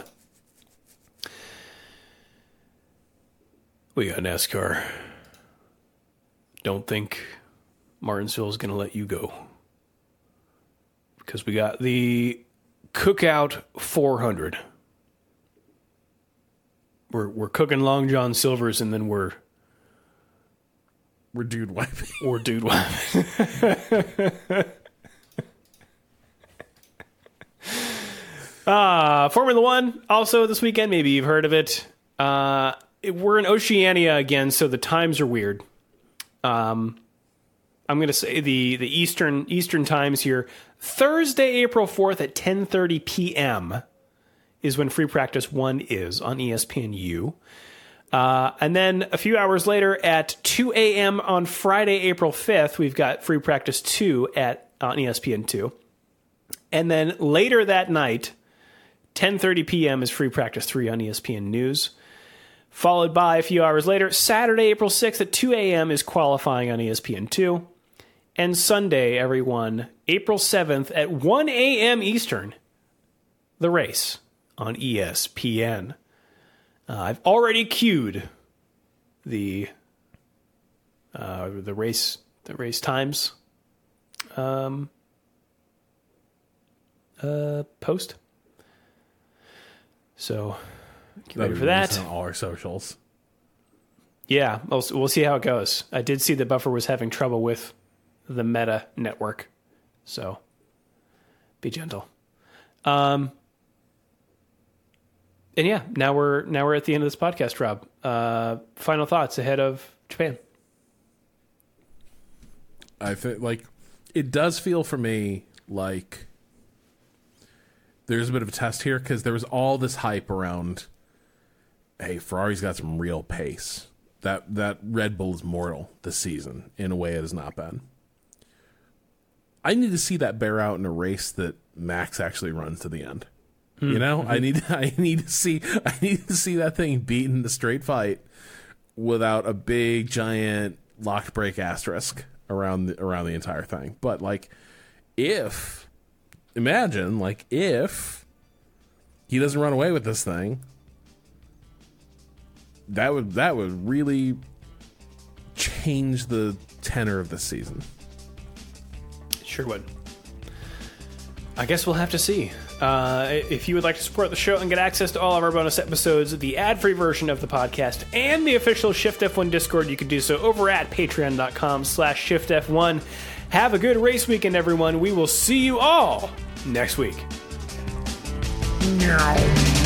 We got NASCAR. Don't think Martinsville is going to let you go. Because we got the Cookout four hundred. We're we're cooking Long John Silvers, and then we're we're dude wiping. We're dude wiping. uh, Formula One also this weekend. Maybe you've heard of it. Uh, it we're in Oceania again, so the times are weird. Um, I'm going to say the the Eastern Eastern times here. Thursday, April fourth at ten thirty p.m. is when Free Practice one is on E S P N U. Uh, and then a few hours later at two a.m. on Friday, April fifth, we've got Free Practice two at on E S P N two. And then later that night, ten thirty p.m. is Free Practice three on E S P N News. Followed by a few hours later, Saturday, April sixth at two a.m. is qualifying on E S P N two. And Sunday, everyone, April seventh at one a.m. Eastern, the race on E S P N. Uh, I've already queued the uh, the race the race times um, uh, post. So get ready for that. On all our socials. Yeah, we'll, we'll see how it goes. I did see that Buffer was having trouble with the Meta network, so be gentle. Um, and yeah, now we're now we're at the end of this podcast, Rob. Uh, final thoughts ahead of Japan. I think like it does feel for me like there's a bit of a test here because there was all this hype around. Hey, Ferrari's got some real pace. That that Red Bull is mortal this season in a way it has not been. I need to see that bear out in a race that Max actually runs to the end. Mm-hmm. You know, I need I need to see I need to see that thing beaten the straight fight without a big giant locked brake asterisk around the, around the entire thing. But like, if imagine like if he doesn't run away with this thing, that would that would really change the tenor of the season. Sure would. I guess we'll have to see. Uh, if you would like to support the show and get access to all of our bonus episodes, the ad-free version of the podcast, and the official Shift F one Discord, you can do so over at patreon.com slash Shift F1. Have a good race weekend, everyone. We will see you all next week. Meow.